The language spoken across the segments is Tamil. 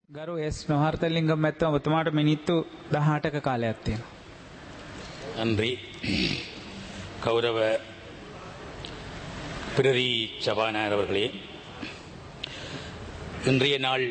ගරු එස් නොහර්තලිංගම් මැතිතුමා ඔබතුමාට මිනිත්තු 18ක කාලයක් තියෙනවා. நன்றி. கௌரவ பிரதி சபாநாயகர் அவர்களே, இன்றைய நாள்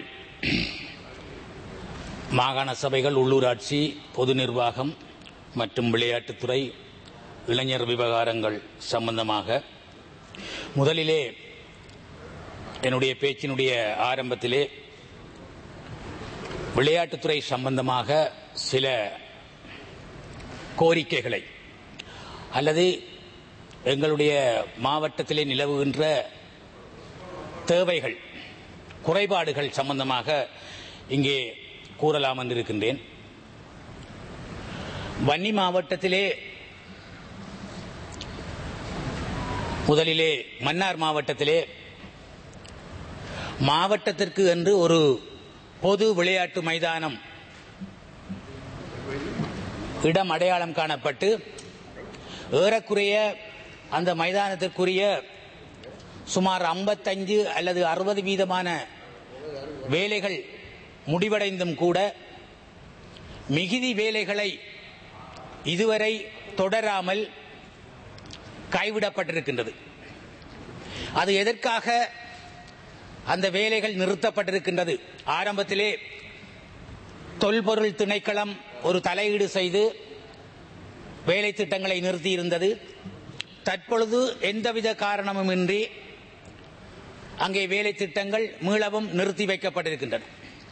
மாகாண சபைகள், உள்ளூராட்சி, பொது நிர்வாகம் மற்றும் விளையாட்டுத்துறை, இளைஞர் விவகாரங்கள் சம்பந்தமாக முதலிலே என்னுடைய பேச்சினுடைய ஆரம்பத்திலே விளையாட்டுத்துறை சம்பந்தமாக சில கோரிக்கைகளை அல்லது எங்களுடைய மாவட்டத்திலே நிலவுகின்ற தேவைகள், குறைபாடுகள் சம்பந்தமாக இங்கே கூறலாம் என்றிருக்கின்றேன். வன்னி மாவட்டத்திலே முதலிலே மன்னார் மாவட்டத்திலே மாவட்டத்திற்கு என்று ஒரு பொது விளையாட்டு மைதானம் இடம் அடையாளம் காணப்பட்டு ஏறக்குறைய அந்த மைதானத்திற்குரிய சுமார் 55 அல்லது 60% வேலைகள் முடிவடைந்தும் கூட மிகுதி வேலைகளை இதுவரை தொடராமல் கைவிடப்பட்டிருக்கின்றது. அது எதற்காக அந்த வேலைகள் நிறுத்தப்பட்டிருக்கின்றது? ஆரம்பத்திலே தொல்பொருள் திணைக்களம் ஒரு தலையீடு செய்து வேலை திட்டங்களை நிறுத்தியிருந்தது. தற்பொழுது எந்தவித காரணமுமின்றி அங்கே வேலை திட்டங்கள் மீளவும் நிறுத்தி வைக்கப்பட்டிருக்கின்றன.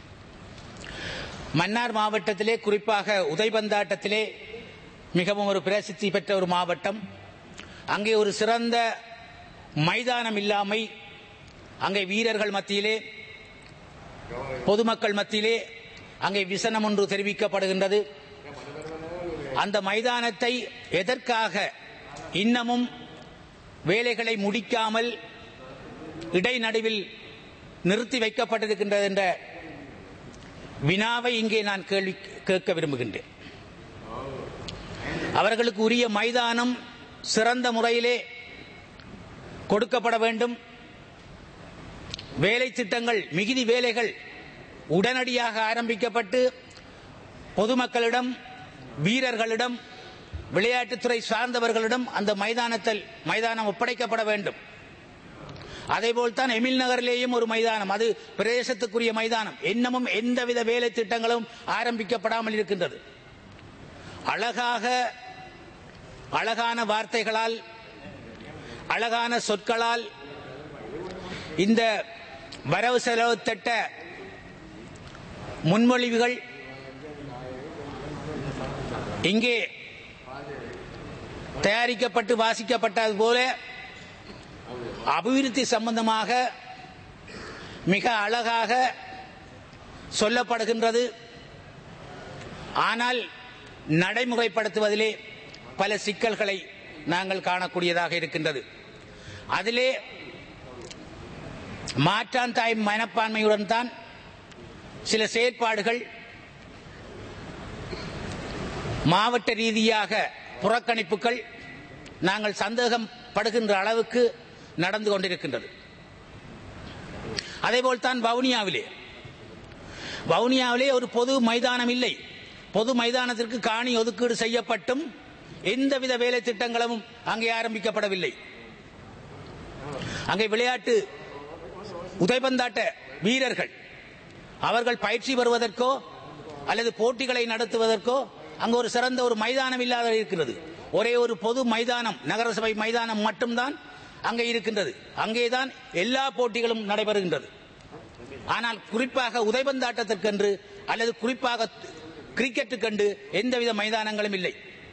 மன்னார் மாவட்டத்திலே, குறிப்பாக உதைபந்தாட்டத்திலே மிகவும் ஒரு பிரசித்தி பெற்ற ஒரு மாவட்டம். அங்கே ஒரு சிறந்த மைதானம் இல்லாமை, அங்கே வீரர்கள் மத்தியிலே, பொதுமக்கள் மத்தியிலே அங்கே விசனம் ஒன்று தெரிவிக்கப்படுகின்றது. அந்த மைதானத்தை எதற்காக இன்னமும் வேலைகளை முடிக்காமல் இடைநடுவில் நிறுத்தி வைக்கப்பட்டிருக்கின்றது என்ற வினாவை இங்கே நான் கேள்வி கேட்க விரும்புகின்றேன். அவர்களுக்கு உரிய மைதானம் சிறந்த முறையிலே கொடுக்கப்பட வேண்டும். வேலை திட்டங்கள், மிகுதி வேலைகள் உடனடியாக ஆரம்பிக்கப்பட்டு பொதுமக்களிடம், வீரர்களிடம், விளையாட்டுத்துறை சார்ந்தவர்களிடம் அந்த மைதானம் ஒப்படைக்கப்பட வேண்டும். அதேபோல்தான் எமில் நகரிலேயும் ஒரு மைதானம், அது பிரதேசத்துக்குரிய மைதானம், இன்னமும் எந்தவித வேலை திட்டங்களும் ஆரம்பிக்கப்படாமல் இருக்கின்றது. அழகான வார்த்தைகளால், அழகான சொற்களால் இந்த வரவு செலவு திட்ட முன்மொழிவுகள் இங்கே தயாரிக்கப்பட்டு வாசிக்கப்பட்டது போல அபிவிருத்தி சம்பந்தமாக மிக அழகாக சொல்லப்படுகின்றது. ஆனால் நடைமுறைப்படுத்துவதிலே பல சிக்கல்களை நாங்கள் காணக்கூடியதாக இருக்கின்றது. அதிலே மாற்றான் தாய் மனப்பான்மையுடன் தான் சில செயற்பாடுகள் மாவட்ட ரீதியாக புறக்கணிப்புகள் நாங்கள் சந்தேகம் படுகின்ற அளவுக்கு நடந்து கொண்டிருக்கின்றது. அதேபோல்தான் வவுனியாவிலே ஒரு பொது மைதானம் இல்லை. பொது மைதானத்திற்கு காணி ஒதுக்கீடு செய்யப்பட்டும் எந்தவித வேலை திட்டங்களும் அங்கே ஆரம்பிக்கப்படவில்லை. அங்கே விளையாட்டு உதைபந்தாட்ட வீரர்கள் அவர்கள் பயிற்சி பெறுவதற்கோ அல்லது போட்டிகளை நடத்துவதற்கோ அங்கு ஒரு சிறந்த ஒரு மைதானம் இல்லாத இருக்கிறது. ஒரே ஒரு பொது மைதானம், நகரசபை மைதானம் மட்டும்தான் அங்கே இருக்கின்றது. அங்கேதான் எல்லா போட்டிகளும் நடைபெறுகின்றது. ஆனால் குறிப்பாக உதைபந்தாட்டத்திற்கென்று அல்லது குறிப்பாக கிரிக்கெட்டுக்கென்று எந்தவித மைதானங்களும் இல்லை.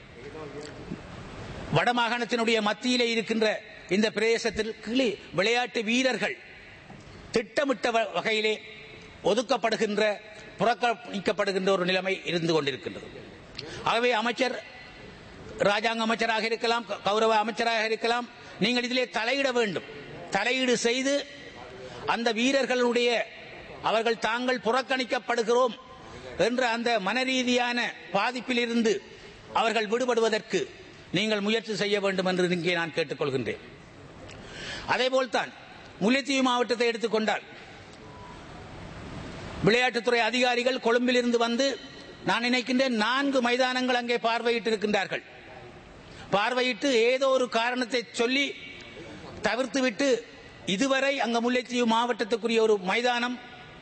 வடமாகாணத்தினுடைய மத்தியிலே இருக்கின்ற இந்த பிரதேசத்தில் விளையாட்டு வீரர்கள் திட்டமிட்ட வகையிலே ஒதுக்கப்படுகின்ற, புறக்கணிக்கப்படுகின்ற ஒரு நிலைமை இருந்து கொண்டிருக்கின்றது. ஆகவே அமைச்சர், ராஜாங்க அமைச்சராக இருக்கலாம், கௌரவ அமைச்சராக இருக்கலாம், நீங்கள் இதிலே தலையிட வேண்டும். தலையீடு செய்து அந்த வீரர்களுடைய அவர்கள் தாங்கள் புறக்கணிக்கப்படுகிறோம் என்ற அந்த மனரீதியான பாதிப்பில் இருந்து அவர்கள் விடுபடுவதற்கு நீங்கள் முயற்சி செய்ய வேண்டும் என்று இங்கே நான் கேட்டுக்கொள்கின்றேன். அதேபோல்தான் முல்லைத்தீவு மாவட்டத்தை எடுத்துக்கொண்டால் விளையாட்டுத்துறை அதிகாரிகள் கொழும்பிலிருந்து வந்து நான் நினைக்கின்றேன் 4 மைதானங்கள் அங்கே பார்வையிட்டு இருக்கின்றார்கள். பார்வையிட்டு ஏதோ ஒரு காரணத்தை சொல்லி தவிர்த்துவிட்டு இதுவரை அங்க முல்லைத்தீவு மாவட்டத்துக்குரிய ஒரு மைதானம்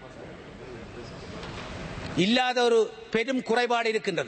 இல்லாத ஒரு பெரும் குறைபாடு இருக்கின்றது.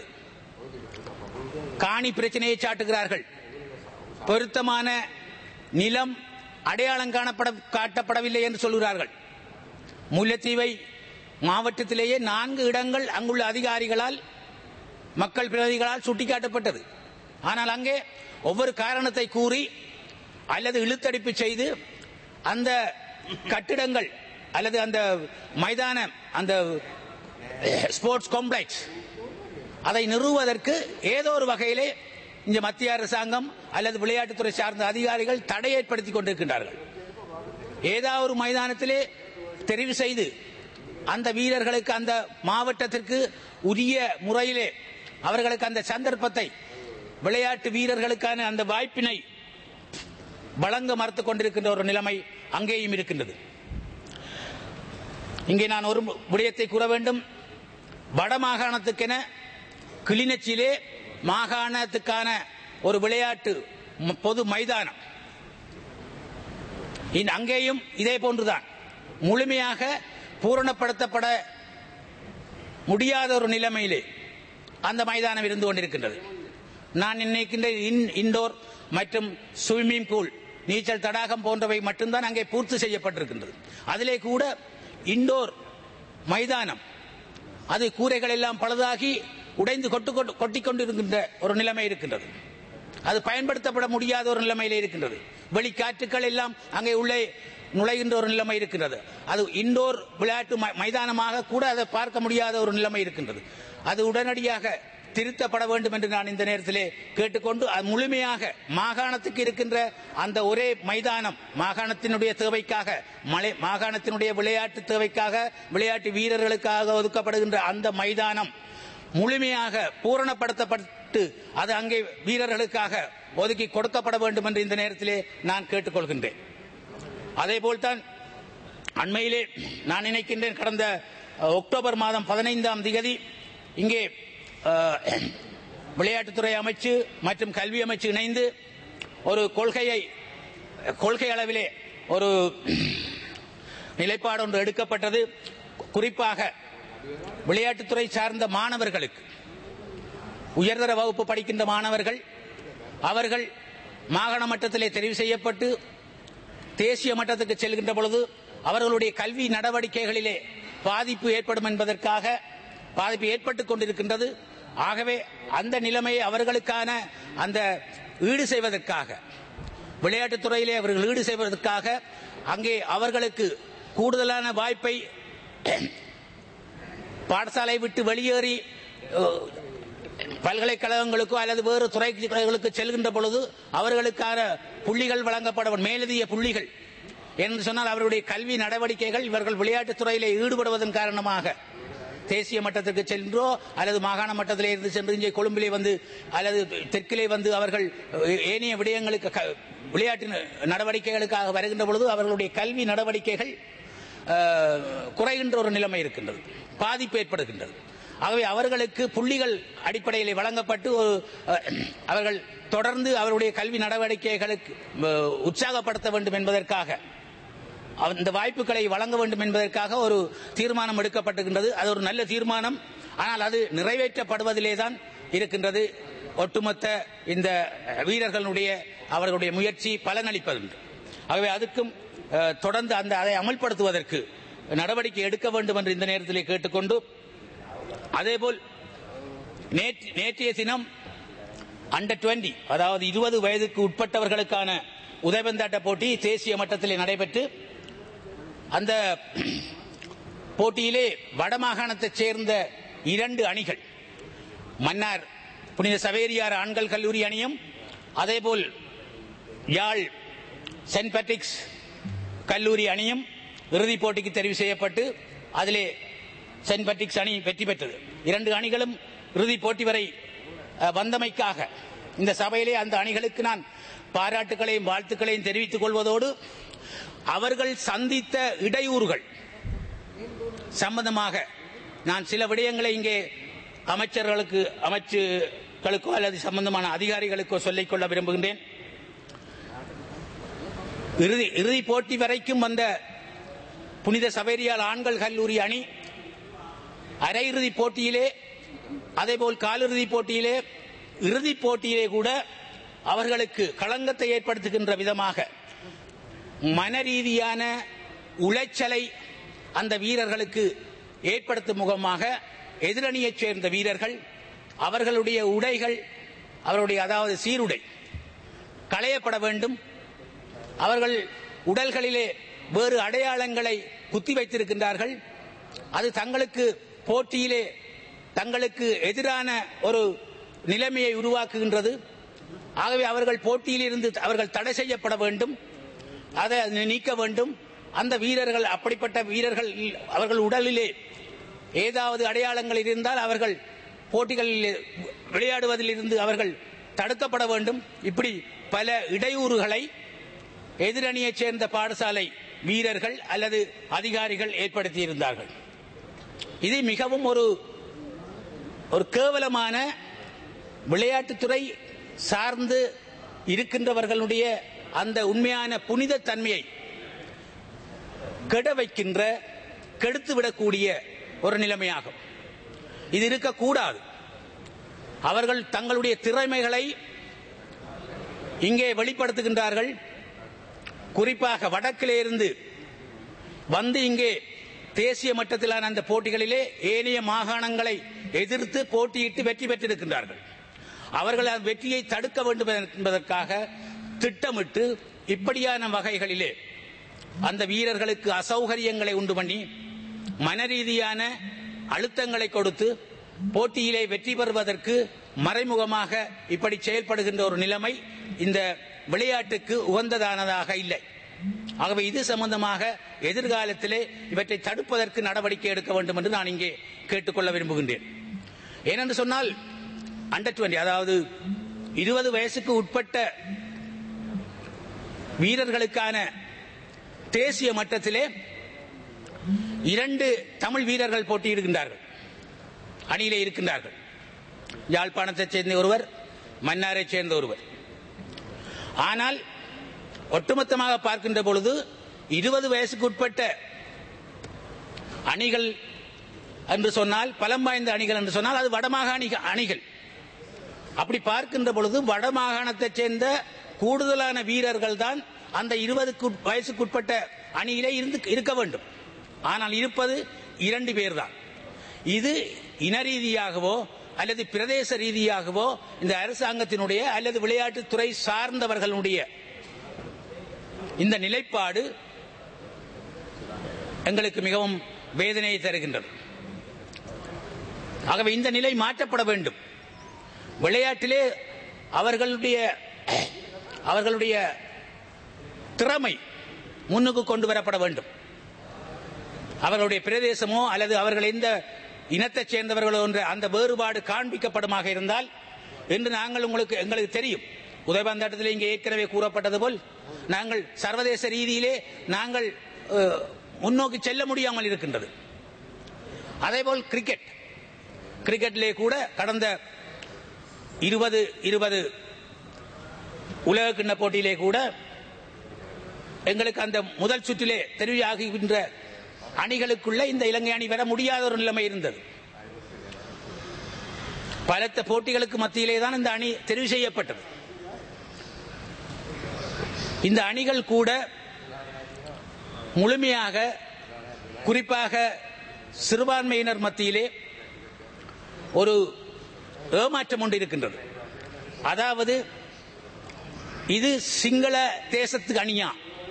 காணி பிரச்சனையை சாட்டுகிறார்கள். பொருத்தமான நிலம் அடையாளம் காட்டப்படவில்லை என்று சொல்கிறார்கள். முல்லைத்தீவை மாவட்டத்திலேயே 4 இடங்கள் அங்குள்ள அதிகாரிகளால் மக்கள் பிரதிநிதிகளால் சுட்டிக்காட்டப்பட்டது. ஆனால் அங்கே ஒவ்வொரு காரணத்தை கூறி அல்லது இழுத்தடிப்பு செய்து அந்த கட்டிடங்கள் அல்லது அந்த மைதானம் அந்த ஸ்போர்ட்ஸ் காம்ப்ளெக்ஸ் அதை நிறுவுவதற்கு ஏதோ ஒரு வகையிலே இந்த மத்திய அரசாங்கம் அல்லது விளையாட்டுத்துறை சார்ந்த அதிகாரிகள் தடை ஏற்படுத்திக் கொண்டிருக்கின்றார்கள். ஏதாவது ஒரு மைதானத்திலே தெரிவு செய்து அந்த வீரர்களுக்கு அந்த மாவட்டத்திற்கு உரிய முறையிலே அவர்களுக்கு அந்த சந்தர்ப்பத்தை விளையாட்டு வீரர்களுக்கான அந்த வாய்ப்பினை வழங்க மறுத்துக் கொண்டிருக்கின்ற ஒரு நிலைமை அங்கேயும் இருக்கின்றது. இங்கே நான் ஒரு விடயத்தை கூற வேண்டும். வடமாகாணத்துக்கென கிளிநொச்சியிலே மாகாணத்துக்கான ஒரு விளையாட்டு பொது மைதானம் அங்கேயும் இதே போன்றுதான் முழுமையாக பூரணப்படுத்தப்பட முடியாத ஒரு நிலைமையிலே அந்த மைதானம் இருந்து கொண்டிருக்கின்றது. நான் நினைக்கின்ற இன்டோர் மற்றும் ஸ்விம்மிங் பூல் நீச்சல் தடாகம் போன்றவை மட்டும்தான் அங்கே பூர்த்தி செய்யப்பட்டிருக்கின்றது. அதிலே கூட இன்டோர் மைதானம் அது கூரைகள் எல்லாம் பழுதாகி உடைந்து கொட்டிக்கொண்டிருக்கின்ற ஒரு நிலைமை இருக்கின்றது. அது பயன்படுத்தப்பட முடியாத ஒரு நிலைமையிலே இருக்கின்றது. வெளிக்காற்றுக்கள் எல்லாம் அங்கே உள்ளே நுழைகின்ற ஒரு நிலைமை இருக்கின்றது. அது இன்டோர் விளையாட்டு மைதானமாக கூட அதை பார்க்க முடியாத ஒரு நிலைமை இருக்கின்றது. அது உடனடியாக திருத்தப்பட வேண்டும் என்று நான் இந்த நேரத்திலே கேட்டுக்கொண்டு முழுமையாக மாகாணத்துக்கு இருக்கின்ற அந்த ஒரே மைதானம் மாகாணத்தினுடைய தேவைக்காக மாகாணத்தினுடைய விளையாட்டு தேவைக்காக விளையாட்டு வீரர்களுக்காக ஒதுக்கப்படுகின்ற அந்த மைதானம் முழுமையாக பூரணப்படுத்தப்பட்டு அது அங்கே வீரர்களுக்காக ஒதுக்கி கொடுக்கப்பட வேண்டும் என்று இந்த நேரத்திலே நான் கேட்டுக்கொள்கின்றேன். அதேபோல்தான் அண்மையிலே நான் நினைக்கின்றேன் கடந்த அக்டோபர் மாதம் 15ஆம் தேதி இங்கே விளையாட்டுத்துறை அமைச்சு மற்றும் கல்வி அமைச்சு இணைந்து ஒரு கொள்கை அளவிலே ஒரு நிலைப்பாடு ஒன்று எடுக்கப்பட்டது. குறிப்பாக விளையாட்டுத்துறை சார்ந்த மாணவர்களுக்கு உயர்தர வகுப்பு படிக்கின்ற மாணவர்கள் அவர்கள் மாகாண மட்டத்திலே தெரிவு செய்யப்பட்டு தேசிய மட்டத்துக்கு செல்கின்ற பொழுது அவர்களுடைய கல்வி நடவடிக்கைகளிலே பாதிப்பு ஏற்படும் என்பதற்காக பாதிப்பு ஏற்பட்டுக் கொண்டிருக்கின்றது. ஆகவே அந்த நிலைமையை அவர்களுக்கான அந்த ஈடு செய்வதற்காக விளையாட்டுத்துறையிலே அவர்கள் ஈடு செய்வதற்காக அங்கே அவர்களுக்கு கூடுதலான வாய்ப்பை பாடசாலை விட்டு வெளியேறி பல்கலைக்கழகங்களுக்கோ அல்லது வேறு துறைகளுக்கு செல்கின்ற பொழுது அவர்களுக்கான புள்ளிகள் வழங்கப்பட மேலதிக புள்ளிகள் என்று சொன்னால் அவருடைய கல்வி நடவடிக்கைகள் இவர்கள் விளையாட்டுத்துறையிலே ஈடுபடுவதன் காரணமாக தேசிய மட்டத்திற்கு சென்றோ அல்லது மாகாண மட்டத்திலே இருந்து சென்று இங்கே கொழும்பிலே வந்து அல்லது தெற்கிலே வந்து அவர்கள் ஏனைய விடயங்களுக்கு விளையாட்டு நடவடிக்கைகளுக்காக வருகின்ற பொழுது அவர்களுடைய கல்வி நடவடிக்கைகள் குறைகின்ற ஒரு நிலைமை இருக்கின்றது, பாதிப்பு ஏற்படுகின்றது. ஆகவே அவர்களுக்கு புள்ளிகள் அடிப்படையில் வழங்கப்பட்டு அவர்கள் தொடர்ந்து அவருடைய கல்வி நடவடிக்கைகளுக்கு உற்சாகப்படுத்த வேண்டும் என்பதற்காக அந்த வாய்ப்புகளை வழங்க வேண்டும் என்பதற்காக ஒரு தீர்மானம் எடுக்கப்பட்டிருக்கின்றது. அது ஒரு நல்ல தீர்மானம். ஆனால் அது நிறைவேற்றப்படுவதிலே தான் இருக்கின்றது. ஒட்டுமொத்த இந்த வீரர்களுடைய அவர்களுடைய முயற்சி பலனளிப்பதுண்டு. ஆகவே அதுக்கும் தொடர்ந்து அதை அமல்படுத்துவதற்கு நடவடிக்கை எடுக்க வேண்டும் என்று இந்த நேரத்திலே கேட்டுக்கொண்டு அதேபோல் நேற்றைய தினம் அண்டர் 20 அதாவது 20 வயதுக்கு உட்பட்டவர்களுக்கான உதைபந்தாட்ட போட்டி தேசிய மட்டத்திலே நடைபெற்று அந்த போட்டியிலே வடமாகாணத்தைச் சேர்ந்த 2 அணிகள் மன்னார் புனித சவேரியார் ஆண்கள் கல்லூரி அணியும் அதேபோல் யாழ் சென்ட் பேட்ரிக்ஸ் கல்லூரி அணியும் இறுதிப் போட்டிக்கு தெரிவு செய்யப்பட்டு அதிலே சென்ட் பேட்ரிக்ஸ் அணி வெற்றி பெற்றது. 2 அணிகளும் இறுதிப் போட்டி வரை வந்தமைக்காக இந்த சபையிலே அந்த அணிகளுக்கு நான் பாராட்டுகளையும் வாழ்த்துக்களையும் தெரிவித்துக் கொள்வதோடு அவர்கள் சந்தித்த இடையூறுகள் சம்பந்தமாக நான் சில விடயங்களை இங்கே அமைச்சர்களுக்கோ அல்லது சம்பந்தமான அதிகாரிகளுக்கோ சொல்லிக்கொள்ள விரும்புகின்றேன். இறுதி போட்டி வரைக்கும் வந்த புனித சவேரியால் ஆண்கள் கல்லூரி அணி அரையிறுதி போட்டியிலே, அதேபோல் காலிறுதி போட்டியிலே, இறுதிப் போட்டியிலே கூட அவர்களுக்கு களங்கத்தை ஏற்படுத்துகின்ற விதமாக மனரீதியான உளைச்சலை அந்த வீரர்களுக்கு ஏற்படுத்தும் முகமாக எதிரணியைச் சேர்ந்த வீரர்கள் அவர்களுடைய உடைகள், அவருடைய அதாவது சீருடை களையப்பட வேண்டும், அவர்கள் உடல்களிலே வேறு அடையாளங்களை குத்தி வைத்திருக்கின்றார்கள். அது தங்களுக்கு போட்டியிலே தங்களுக்கு எதிரான ஒரு நிலைமையை உருவாக்குகின்றது. ஆகவே அவர்கள் போட்டியிலிருந்து அவர்கள் தடை செய்யப்பட வேண்டும், அதை நீக்க வேண்டும். அந்த வீரர்கள், அப்படிப்பட்ட வீரர்கள் அவர்கள் உடலிலே ஏதாவது அடையாளங்கள் இருந்தால் அவர்கள் போட்டிகளில் விளையாடுவதிலிருந்து அவர்கள் தடுக்கப்பட வேண்டும். இப்படி பல இடையூறுகளை எதிரணியைச் சேர்ந்த பாடசாலை வீரர்கள் அல்லது அதிகாரிகள் ஏற்படுத்தியிருந்தார்கள். இது மிகவும் ஒரு கேவலமான விளையாட்டுத்துறை சார்ந்து இருக்கின்றவர்களுடைய அந்த உண்மையான புனித தன்மையை கெட வைக்கின்ற, கெடுத்துவிடக்கூடிய ஒரு நிலைமையாகும். இது இருக்கக்கூடாது. அவர்கள் தங்களுடைய திறமைகளை இங்கே வெளிப்படுத்துகின்றார்கள். குறிப்பாக வடக்கிலே இருந்து வந்து இங்கே தேசிய மட்டத்திலான அந்த போட்டிகளிலே ஏனைய மாகாணங்களை எதிர்த்து போட்டியிட்டு வெற்றி பெற்றிருக்கின்றார்கள். அவர்கள் அந்த வெற்றியை தடுக்க வேண்டும் என்பதற்காக திட்டமிட்டு இப்படியான வகைகளிலே அந்த வீரர்களுக்கு அசௌகரியங்களை உண்டு பண்ணி மனரீதியான அழுத்தங்களை கொடுத்து போட்டியிலே வெற்றி பெறுவதற்கு மறைமுகமாக இப்படி செயல்படுகின்ற ஒரு நிலைமை இந்த விளையாட்டுக்கு உகந்ததானதாக இல்லை. ஆகவே இது சம்பந்தமாக எதிர்காலத்திலே இவற்றை தடுப்பதற்கு நடவடிக்கை எடுக்க வேண்டும் என்று நான் இங்கே கேட்டுக்கொள்ள விரும்புகின்றேன். ஏனென்று சொன்னால் அண்டர் 20, அதாவது 20 வயசுக்கு உட்பட்ட வீரர்களுக்கான தேசிய மட்டத்திலே 2 தமிழ் வீரர்கள் போட்டியிடுகின்றார்கள், அணியிலே இருக்கின்றார்கள். யாழ்ப்பாணத்தைச் சேர்ந்த ஒருவர், மன்னாரைச் சேர்ந்த ஒருவர். ஆனால் ஒட்டுமொத்தமாக பார்க்கின்ற பொழுது 20 வயசுக்கு உட்பட்ட அணிகள் என்று சொன்னால், பலம் வாய்ந்த அணிகள் என்று சொன்னால் அது வடமாகாண அணிகள். அப்படி பார்க்கின்ற பொழுது வடமாகாணத்தைச் சேர்ந்த கூடுதலான வீரர்கள் தான் அந்த 20 வயசுக்குட்பட்ட அணியிலே இருக்க வேண்டும். ஆனால் இருப்பது 2 பேர் தான். இது இன ரீதியாகவோ அல்லது பிரதேச ரீதியாகவோ இந்த அரசாங்கத்தினுடைய அல்லது விளையாட்டுத்துறை சார்ந்தவர்களுடைய இந்த நிலைப்பாடு எங்களுக்கு மிகவும் வேதனையை தருகின்றது. ஆகவே இந்த நிலை மாற்றப்பட வேண்டும். விளையாட்டிலே அவர்களுடைய திறமை முன்னுக்கு கொண்டு வரப்பட வேண்டும். அவர்களுடைய பிரதேசமோ அல்லது அவர்கள் எந்த இனத்தைச் சேர்ந்தவர்களோ என்ற அந்த வேறுபாடு காண்பிக்கப்படுமாக இருந்தால், என்று எங்களுக்கு தெரியும். உதயபந்தாட்டத்தில் இங்கே ஏற்கனவே கூறப்பட்டது போல் நாங்கள் சர்வதேச ரீதியிலே நாங்கள் முன்னோக்கி செல்ல முடியாமல் இருக்கின்றது. அதேபோல் கிரிக்கெட்டிலே கூட கடந்த 2020 உலக கிண்ண போட்டியிலே கூட எங்களுக்கு அந்த முதல் சுற்றிலே தெரிவாகின்ற அணிகளுக்குள்ள இந்த இலங்கை அணி வர முடியாத ஒரு நிலைமை இருந்தது. பலத்த போட்டிகளுக்கு மத்தியிலே தான் இந்த அணி தெரிவு செய்யப்பட்டது. இந்த அணிகள் கூட முழுமையாக, குறிப்பாக சிறுபான்மையினர் மத்தியிலே ஒரு ஏமாற்றம் ஒன்று இருக்கின்றது. அதாவது இது சிங்கள தேசத்துக்கு அணியா,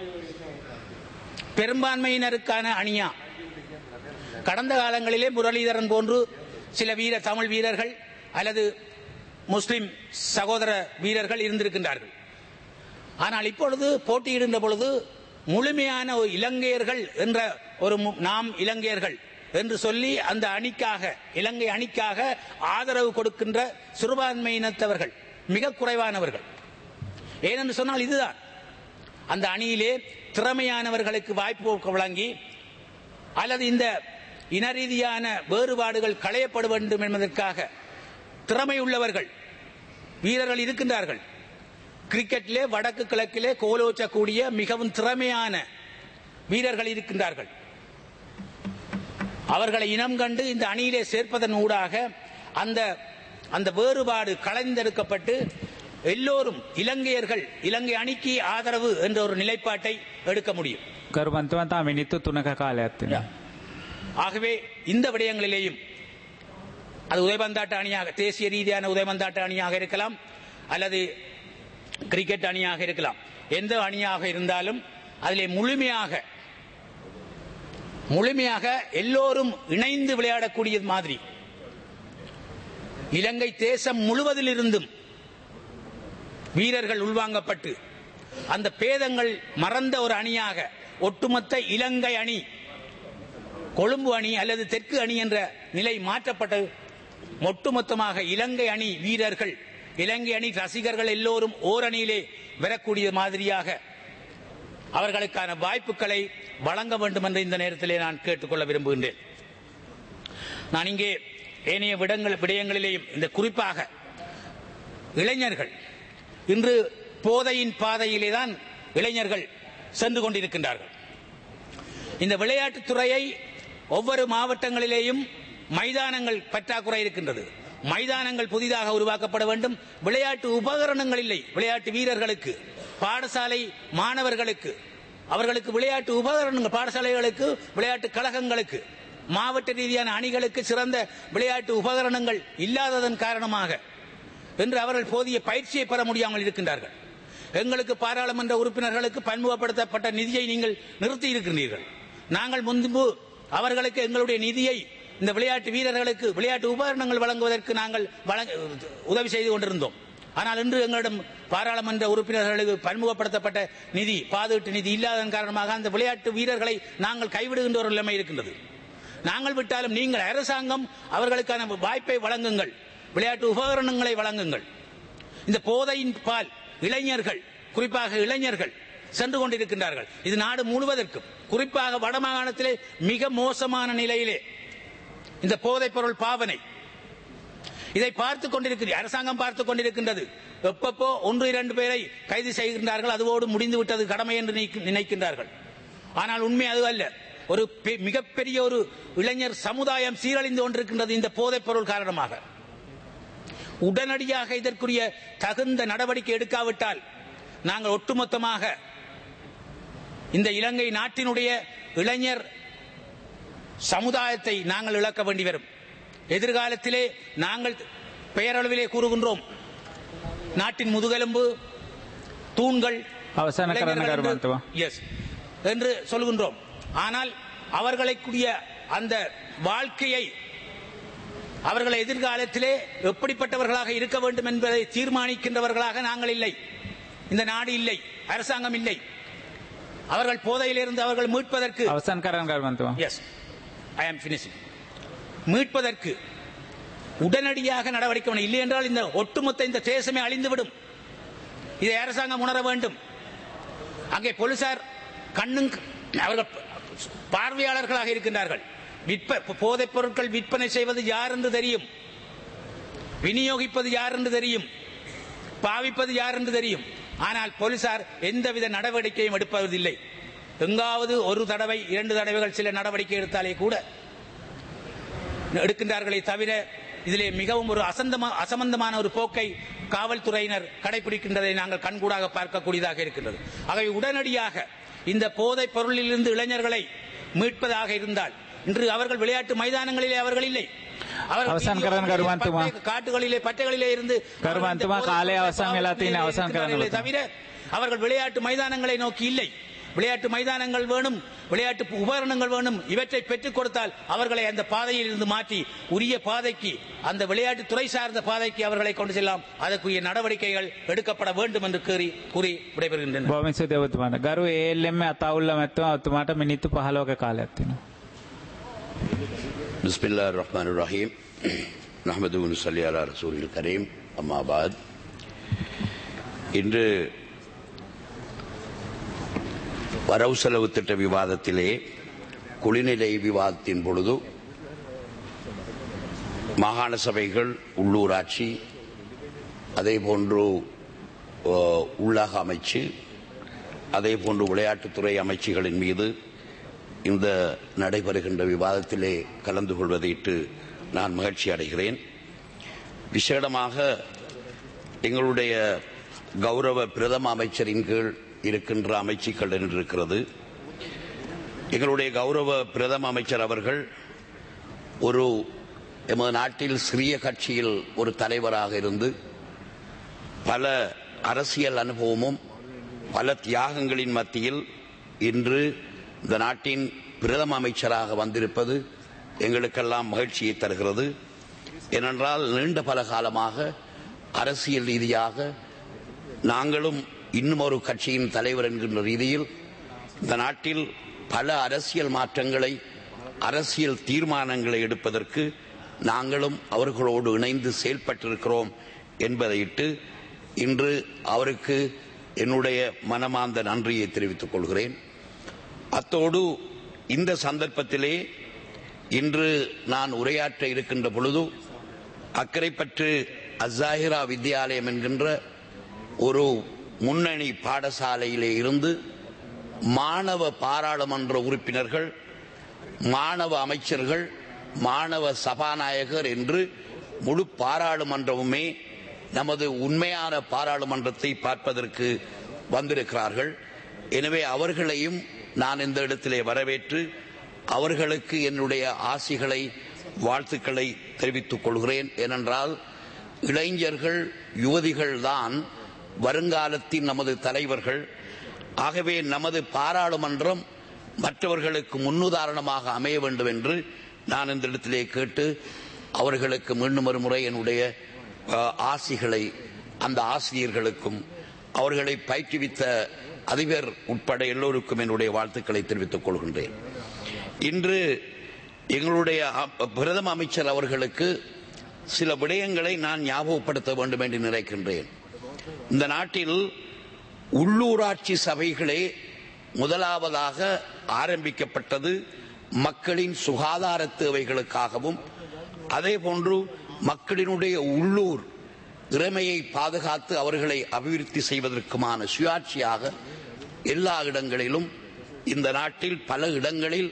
பெரும்பான்மையினருக்கான அணியா? கடந்த காலங்களிலே முரளிதரன் போன்று சில தமிழ் வீரர்கள் அல்லது முஸ்லிம் சகோதர வீரர்கள் இருந்திருக்கின்றார்கள். ஆனால் இப்பொழுது போட்டியிடுகின்ற பொழுது முழுமையான இலங்கையர்கள் என்ற ஒரு நாம் இலங்கையர்கள் என்று சொல்லி அந்த அணிக்காக, இலங்கை அணிக்காக ஆதரவு கொடுக்கின்ற சிறுபான்மையினத்தவர்கள் மிக குறைவானவர்கள். ஏனென்று சொன்னால் இதுதான் அந்த அணியிலே திறமையானவர்களுக்கு வாய்ப்பு வழங்கி அல்லது இந்த இன ரீதியான வேறுபாடுகள் களையப்பட வேண்டும் என்பதற்காக திறமை உள்ளவர்கள் வீரர்கள் இருக்கின்றார்கள். கிரிக்கெட்டிலே வடக்கு கிழக்கிலே கோலோச்சக்கூடிய மிகவும் திறமையான வீரர்கள் இருக்கின்றார்கள். அவர்களை இனம் கண்டு இந்த அணியிலே சேர்ப்பதன் ஊடாக அந்த வேறுபாடு களைந்தெடுக்கப்பட்டு எல்லோரும் இலங்கையர்கள் இலங்கை அணிக்கு ஆதரவு என்ற ஒரு நிலைப்பாட்டை எடுக்க முடியும். ஆகவே இந்த விடயங்களிலேயும் அது உதைபந்தாட்ட அணியாக, தேசிய ரீதியான உதைபந்தாட்ட அணியாக இருக்கலாம் அல்லது கிரிக்கெட் அணியாக இருக்கலாம், எந்த அணியாக இருந்தாலும் அதிலே முழுமையாக எல்லோரும் இணைந்து விளையாடக்கூடிய மாதிரி இலங்கை தேசம் முழுவதிலிருந்தும் வீரர்கள் உள்வாங்கப்பட்டு அந்த பேதங்கள் மறந்த ஒரு அணியாக ஒட்டுமொத்த இலங்கை அணி, கொழும்பு அணி அல்லது தெற்கு அணி என்ற நிலை மாற்றப்பட்டு ஒட்டுமொத்தமாக இலங்கை அணி வீரர்கள், இலங்கை அணி ரசிகர்கள் எல்லோரும் ஓரணியிலே வரக்கூடிய மாதிரியாக அவர்களுக்கான வாய்ப்புகளை வழங்க வேண்டும் என்று இந்த நேரத்திலே நான் கேட்டுக்கொள்ள விரும்புகின்றேன். நான் இங்கே ஏனைய விடயங்களிலேயும் இந்த குறிப்பாக இளைஞர்கள் இன்று போதையின் பாதையிலே தான் இளைஞர்கள் சென்று கொண்டிருக்கின்றார்கள். இந்த விளையாட்டுத் துறையை ஒவ்வொரு மாவட்டங்களிலேயும் மைதானங்கள் பற்றாக்குறை இருக்கின்றது. மைதானங்கள் புதிதாக உருவாக்கப்பட வேண்டும். விளையாட்டு உபகரணங்கள் இல்லை. விளையாட்டு வீரர்களுக்கு, பாடசாலை மாணவர்களுக்கு, அவர்களுக்கு விளையாட்டு உபகரணங்கள், பாடசாலைகளுக்கு, விளையாட்டு கழகங்களுக்கு, மாவட்ட ரீதியான அணிகளுக்கு சிறந்த விளையாட்டு உபகரணங்கள் இல்லாததன் காரணமாக என்று அவர்கள் போதிய பயிற்சியை பெற முடியாமல் இருக்கின்றார்கள். எங்களுக்கு பாராளுமன்ற உறுப்பினர்களுக்கு பன்முகப்படுத்தப்பட்ட நிதியை நீங்கள் நிறுத்தி இருக்கின்றீர்கள். நாங்கள் முன்பு அவர்களுக்கு எங்களுடைய நிதியை இந்த விளையாட்டு வீரர்களுக்கு விளையாட்டு உபகரணங்கள் வழங்குவதற்கு நாங்கள் உதவி செய்து கொண்டிருந்தோம். ஆனால் இன்று எங்களிடம் பாராளுமன்ற உறுப்பினர்களுக்கு பன்முகப்படுத்தப்பட்ட நிதி, பாதுகாப்பு நிதி இல்லாததன் காரணமாக அந்த விளையாட்டு வீரர்களை நாங்கள் கைவிடுகின்ற ஒரு நிலைமை இருக்கின்றது. நாங்கள் விட்டாலும் நீங்கள் அரசாங்கம் அவர்களுக்கான வாய்ப்பை வழங்குங்கள், விளையாட்டு உபகரணங்களை வழங்குங்கள். இந்த போதையின் பால் இளைஞர்கள், குறிப்பாக இளைஞர்கள் சென்று கொண்டிருக்கின்றார்கள். இது நாடு முழுவதற்கும், குறிப்பாக வடமாகாணத்திலே மிக மோசமான நிலையிலே இந்த போதைப் பொருள் பாவனை. இதை பார்த்துக் கொண்டிருக்கிறது அரசாங்கம், பார்த்துக் கொண்டிருக்கின்றது. எப்பப்போ 1-2 பேரை கைது செய்கின்றார்கள், அதுவோடு முடிந்து விட்டது கடமை என்று நினைக்கின்றார்கள். ஆனால் உண்மை அது அல்ல. ஒரு மிகப்பெரிய ஒரு இளைஞர் சமுதாயம் சீரழிந்து கொண்டிருக்கின்றது இந்த போதைப் பொருள் காரணமாக. உடனடியாக இதற்குரிய தகுந்த நடவடிக்கை எடுக்காவிட்டால் நாங்கள் ஒட்டுமொத்தமாக இந்த இலங்கை நாட்டினுடைய இளைஞர் சமுதாயத்தை நாங்கள் இழக்க வேண்டி வரும். எதிர்காலத்திலே நாங்கள் பெயரளவிலே கூறுகின்றோம், நாட்டின் முதுகெலும்பு, தூண்கள் என்று சொல்கின்றோம். ஆனால் அவர்களுக்குரிய அந்த வாழ்க்கையை, அவர்களை எதிர்காலத்திலே எப்படிப்பட்டவர்களாக இருக்க வேண்டும் என்பதை தீர்மானிக்கின்றவர்களாக நாங்கள் இல்லை, இந்த நாடு இல்லை, அரசாங்கம் இல்லை. அவர்கள் போதையிலிருந்து அவர்கள் மீட்பதற்கு மீட்பதற்கு உடனடியாக நடவடிக்கை வேணும். இல்லை என்றால் இந்த ஒட்டுமொத்த இந்த தேசமே அழிந்துவிடும். இதை அரசாங்கம் உணர வேண்டும். அங்கே போலீசார் அவர்கள் பார்வையாளர்களாக இருக்கின்றார்கள். போதைப் பொருட்கள் விற்பனை செய்வது யார் என்று தெரியும், விநியோகிப்பது யார் என்று தெரியும், பாவிப்பது யார் என்று தெரியும். ஆனால் போலீசார் எந்தவித நடவடிக்கையும் எடுப்பதில்லை. எங்காவது ஒரு தடவை 2 தடவைகள் சில நடவடிக்கை எடுத்தாலே கூட எடுக்கின்றார்களே தவிர இதிலே மிகவும் ஒரு அசம்பந்தமான ஒரு போக்கை காவல்துறையினர் கடைபிடிக்கின்றதை நாங்கள் கண்கூடாக பார்க்கக்கூடியதாக இருக்கின்றது. ஆகவே உடனடியாக இந்த போதைப் பொருளிலிருந்து இளைஞர்களை மீட்பதாக இருந்தால், இன்று அவர்கள் விளையாட்டு மைதானங்களிலே அவர்கள் இல்லை, காட்டுகளிலே பட்டைகளிலே இருந்து தவிர அவர்கள் விளையாட்டு மைதானங்களை நோக்கி இல்லை. விளையாட்டு மைதானங்கள் வேணும், விளையாட்டு உபகரணங்கள் வேணும். இவற்றை பெற்றுக் கொடுத்தால் அவர்களை அந்த பாதையில் இருந்து மாற்றி உரிய பாதைக்கு, அந்த விளையாட்டு துறை சார்ந்த பாதைக்கு அவர்களை கொண்டு செல்லலாம். அதற்குரிய நடவடிக்கைகள் எடுக்கப்பட வேண்டும் என்று கூறி விடைபெறுகின்றனர். பிஸ்மில்லாஹிர் ரஹ்மானிர் ரஹீம். நஹ்மதுஹு வ நுஸல்லி அலா ரசூலில் கரீம். அம்மா பாத். இன்று வரவு செலவு திட்ட விவாதத்திலே குளிநிலை விவாதத்தின் பொழுது மாகாண சபைகள், உள்ளூராட்சி, அதேபோன்று உள்ளக அமைச்சு, அதேபோன்று விளையாட்டுத்துறை அமைச்சுகளின் மீது இந்த நடைபெறுகின்ற விவாதத்திலே கலந்து கொள்வதையிட்டு நான் மகிழ்ச்சி அடைகிறேன். விசேடமாக எங்களுடைய கௌரவ பிரதம அமைச்சரின் கீழ் இருக்கின்ற அமைச்சுக்கள் என்றிருக்கிறது. எங்களுடைய கௌரவ பிரதம அமைச்சர் அவர்கள் ஒரு எமது நாட்டில் சிறிய கட்சியில் ஒரு தலைவராக இருந்து பல அரசியல் அனுபவமும் பல தியாகங்களின் மத்தியில் இன்று இந்த நாட்டின் பிரதம அமைச்சராக வந்திருப்பது எங்களுக்கெல்லாம் மகிழ்ச்சியை தருகிறது. ஏனென்றால் நீண்ட பல காலமாக அரசியல் ரீதியாக நாங்களும் இன்னும் ஒரு கட்சியின் தலைவர் என்கின்ற ரீதியில் இந்த நாட்டில் பல அரசியல் மாற்றங்களை, அரசியல் தீர்மானங்களை எடுப்பதற்கு நாங்களும் அவர்களோடு இணைந்து செயல்பட்டிருக்கிறோம் என்பதையிட்டு இன்று அவருக்கு என்னுடைய மனமார்ந்த நன்றியை தெரிவித்துக் கொள்கிறேன். அத்தோடு இந்த சந்தர்ப்பத்திலே இன்று நான் உரையாற்ற இருக்கின்ற பொழுது அக்கரைப்பற்று அஸ்ஸாஹிரா வித்யாலயம் என்கின்ற ஒரு முன்னணி பாடசாலையிலே இருந்து மாணவ பாராளுமன்ற உறுப்பினர்கள், மாணவ அமைச்சர்கள், மாணவ சபாநாயகர் என்று முழு பாராளுமன்றமுமே நமது உண்மையான பாராளுமன்றத்தை பார்ப்பதற்கு வந்திருக்கிறார்கள். எனவே அவர்களையும் நான் இந்த இடத்திலே வரவேற்று அவர்களுக்கு என்னுடைய ஆசிகளை, வாழ்த்துக்களை தெரிவித்துக் கொள்கிறேன். ஏனென்றால் இளைஞர்கள், யுவதிகள் தான் வருங்காலத்தின் நமது தலைவர்கள். ஆகவே நமது பாராளுமன்றம் மற்றவர்களுக்கு முன்னுதாரணமாக அமைய வேண்டும் என்று நான் இந்த இடத்திலே கேட்டு அவர்களுக்கு மீண்டும் ஒரு முறை என்னுடைய ஆசிகளை அந்த ஆசிரியர்களுக்கும் அவர்களை பயிற்றுவித்த அதிபர் உட்பட எல்லோருக்கும் என்னுடைய வாழ்த்துக்களை தெரிவித்துக் கொள்கின்றேன். இன்று எங்களுடைய பிரதம அமைச்சர் அவர்களுக்கு சில விடயங்களை நான் ஞாபகப்படுத்த வேண்டும் என்று நினைக்கின்றேன். இந்த நாட்டில் உள்ளூராட்சி சபைகளே முதலாவதாக ஆரம்பிக்கப்பட்டது மக்களின் சுகாதார தேவைகளுக்காகவும் அதேபோன்று மக்களினுடைய உள்ளூர் திறமையை பாதுகாத்து அவர்களை அபிவிருத்தி செய்வதற்குமான சுயாட்சியாக எல்லா இடங்களிலும் இந்த நாட்டில் பல இடங்களில்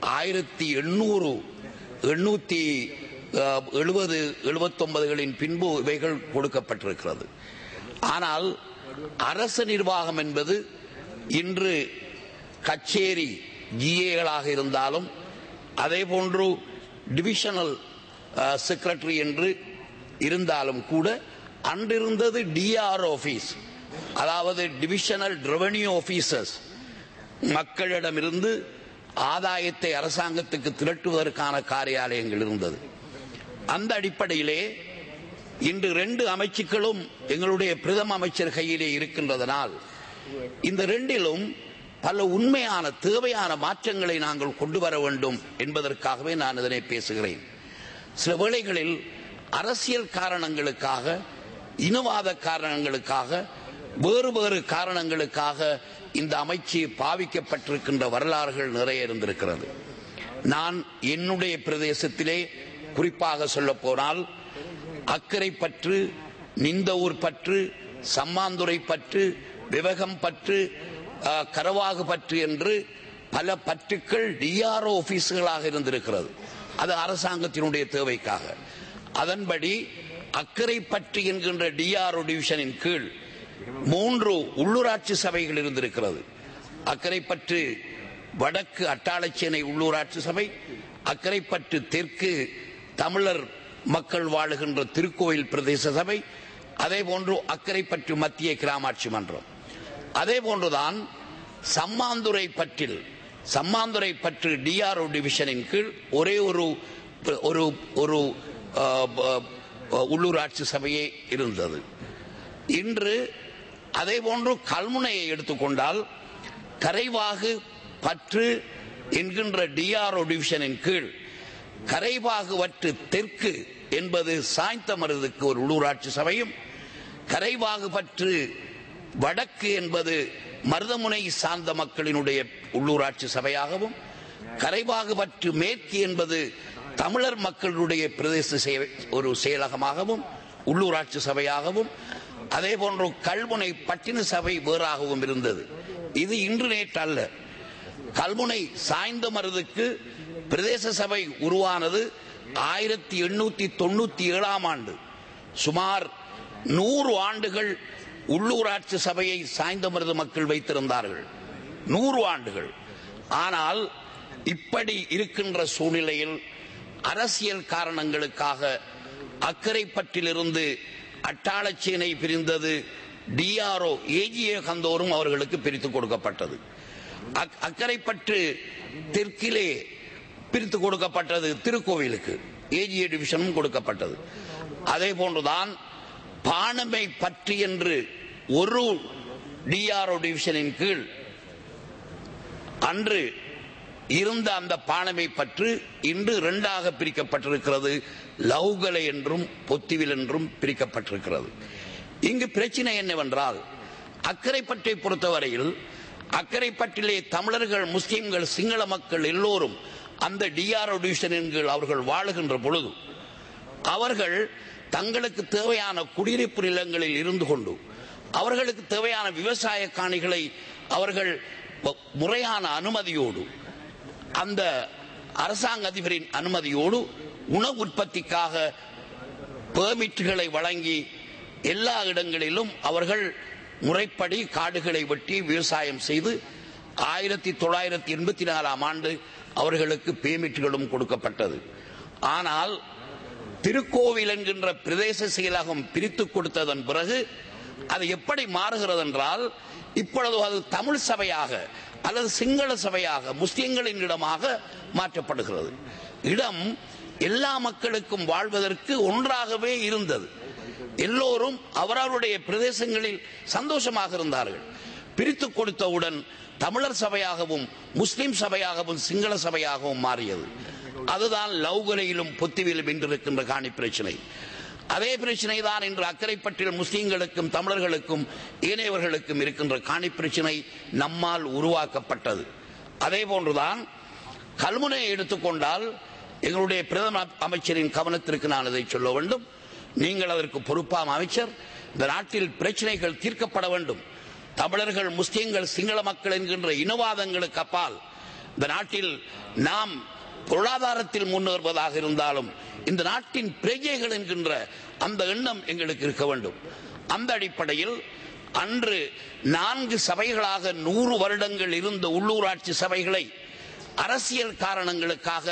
1870-79களின் பின்பு இவைகள் கொடுக்கப்பட்டிருக்கிறது. ஆனால் அரசு நிர்வாகம் என்பது இன்று கச்சேரி ஜிஏகளாக இருந்தாலும் அதேபோன்று டிவிஷனல் செக்ரட்டரி என்று இருந்தாலும் கூட அன்றிருந்தது டிஆர் ஆபீஸ், அதாவது டிவிஷனல் ரெவென்யூ ஆபீசர்ஸ், மக்களிடமிருந்து ஆதாயத்தை அரசாங்கத்துக்கு திரட்டுவதற்கான காரியாலயங்கள் இருந்தது. அந்த அடிப்படையிலே இன்று 2 அமைச்சுக்களும் எங்களுடைய பிரதம அமைச்சர் கையிலே இருக்கின்றதனால் இந்த 2லும் பல உண்மையான தேவையான மாற்றங்களை நாங்கள் கொண்டு வர வேண்டும் என்பதற்காகவே நான் இதனை பேசுகிறேன். சில வேளைகளில் அரசியல் காரணங்களுக்காக, இனவாத காரணங்களுக்காக, வேறு வேறு காரணங்களுக்காக இந்த அமைச்சு பாவிக்கப்பட்டிருக்கின்ற வரலாறுகள் நிறைய இருந்திருக்கிறது. நான் என்னுடைய பிரதேசத்திலே குறிப்பாக சொல்ல போனால் அக்கரைப்பற்று, நிந்தவூர் பற்று, சம்மாந்துறை பற்று, விவகம் பற்று, கரவாகு பற்று என்று பல பற்றுக்கள் டிஆர்ஓ ஆபீஸ்களாக இருந்திருக்கிறது. அது அரசாங்கத்தினுடைய தேவைக்காக. அதன்படி அக்கரைப்பற்று என்கின்ற டிஆர்ஓ டிவிஷனின் கீழ் 3 உள்ளூராட்சி சபைகள் இருந்திருக்கிறது. அக்கரைப்பற்று வடக்கு அட்டாளச்சேனை உள்ளூராட்சி சபை, அக்கரைப்பற்று தெற்கு தமிழர் மக்கள் வாழுகின்ற திருக்கோயில் பிரதேச சபை, அதேபோன்று அக்கரைப்பற்று மத்திய கிராமாட்சி மன்றம். அதேபோன்றுதான் சம்மாந்துறை பற்று டிஆர்ஓ டிவிஷனின் கீழ் ஒரே ஒரு உள்ளூராட்சி சபையே இருந்தது. இன்று அதேபோன்று கல்முனையை எடுத்துக்கொண்டால் கரைவாகு பற்று என்கின்ற டிஆர்ஓ டிவிஷனின் கீழ் கரைவாகு வற்று தெற்கு என்பது சாய்ந்தமருதுக்கு ஒரு உள்ளூராட்சி சபையும், கரைவாகு பற்று வடக்கு என்பது மருதமுனை சார்ந்த மக்களினுடைய உள்ளூராட்சி சபையாகவும், கரைவாகு பற்று மேற்கு என்பது தமிழர் மக்களுடைய பிரதேச ஒரு செயலகமாகவும் உள்ளூராட்சி சபையாகவும் அதே போன்று கல்முனை பட்டின சபை வேறாகவும் இருந்தது. இது இன்று நேற்று அல்ல. கல்முனை சாய்ந்தமருதுக்கு பிரதேச சபை உருவானது 1897 ஆண்டு. சுமார் 100 ஆண்டுகள் உள்ளூராட்சி சபையை சாய்ந்தமருது மக்கள் வைத்திருந்தார்கள். 100 ஆண்டுகள். ஆனால் இப்படி இருக்கின்ற சூழ்நிலையில் அரசியல் காரணங்களுக்காக அக்கரைப்பற்றிலிருந்து அட்டாளச்சேனை பிரிந்தது. டிஆர்ஓ ஏஜிஏ கந்தோறும் அவர்களுக்கு பிரித்து கொடுக்கப்பட்டது. அக்கரைப்பற்று தெற்கிலே பிரித்து கொடுக்கப்பட்டது திருக்கோவிலுக்கு. ஏஜிஏ டிவிஷனும் கொடுக்கப்பட்டது. அதே போன்றுதான் பாணமை பற்றி என்று ஒரு டிஆர்ஓ டிவிஷனின் கீழ் அன்று இருந்த அந்த பாணமை பற்று இன்று 2ஆக பிரிக்கப்பட்டிருக்கிறது. லவுகலை என்றும் பொத்திவில் என்றும் பிரிக்கப்பட்டிருக்கிறது. இங்கு பிரச்சனை என்னவென்றால், அக்கரைப்பற்றை பொறுத்தவரையில் அக்கரைப்பற்றிலே தமிழர்கள், முஸ்லிம்கள், சிங்கள மக்கள் எல்லோரும் அந்த டிஆர்ஓ டிவிஷனின் கீழ் அவர்கள் வாழுகின்ற பொழுது அவர்கள் தங்களுக்கு தேவையான குடியிருப்பு நிலங்களில் இருந்து கொண்டு அவர்களுக்கு தேவையான விவசாய காணிகளை அவர்கள் முறையான அனுமதியோடு, அந்த அரசாங்க அதிபரின் அனுமதியோடு உணவு உற்பத்திக்காக பெர்மிட்டுகளை வழங்கி எல்லா இடங்களிலும் அவர்கள் முறைப்படி காடுகளை வெட்டி விவசாயம் செய்து 1984 ஆண்டு அவர்களுக்கு பெர்மிட்டுகளும் கொடுக்கப்பட்டது. ஆனால் திருக்கோவில் என்கின்ற பிரதேச செயலகம் பிரித்து கொடுத்ததன் பிறகு அது எப்படி மாறுகிறது என்றால், இப்பொழுது அது தமிழ் சபையாக அல்லது சிங்கள சபையாக முஸ்லிம்களின் இடமாக மாற்றப்படுகிறது. இடம் எல்லா மக்களுக்கும் வாழ்வதற்கு ஒன்றாகவே இருந்தது. எல்லோரும் அவரவருடைய பிரதேசங்களில் சந்தோஷமாக இருந்தார்கள். பிரித்து கொடுத்தவுடன் தமிழர் சபையாகவும் முஸ்லிம் சபையாகவும் சிங்கள சபையாகவும் மாறியது. அதுதான் லவுகலையிலும் பொத்திவிலும் இன்றிருக்கின்ற காணி பிரச்சனை. அதே பிரச்சனை தான் இன்று அக்கரைப்பற்றில் முஸ்லிம்களுக்கும் தமிழர்களுக்கும் ஏனையவர்களுக்கும் இருக்கின்ற காணி பிரச்சனை நம்மால் உருவாக்கப்பட்டது. அதே போன்றுதான் கல்முனையை எடுத்துக்கொண்டால் எங்களுடைய பிரதம அமைச்சரின் கவனத்திற்கு நான் இதை சொல்ல வேண்டும். நீங்கள் அதற்கு பொறுப்பான அமைச்சர். இந்த நாட்டில் பிரச்சனைகள் தீர்க்கப்பட வேண்டும். தமிழர்கள், முஸ்லிம்கள், சிங்கள மக்கள் என்கின்ற இனவாதங்களுக்கு அப்பால் இந்த நாட்டில் நாம் பொருளாதாரத்தில் முன்னேறுவதாக இருந்தாலும் இந்த நாட்டின் பிரஜைகள் என்கின்ற அந்த எண்ணம் எங்களுக்கு இருக்க வேண்டும். அந்த அடிப்படையில் அன்று 4 சபைகளாக 100 வருடங்கள் இருந்த உள்ளூராட்சி சபைகளை அரசியல் காரணங்களுக்காக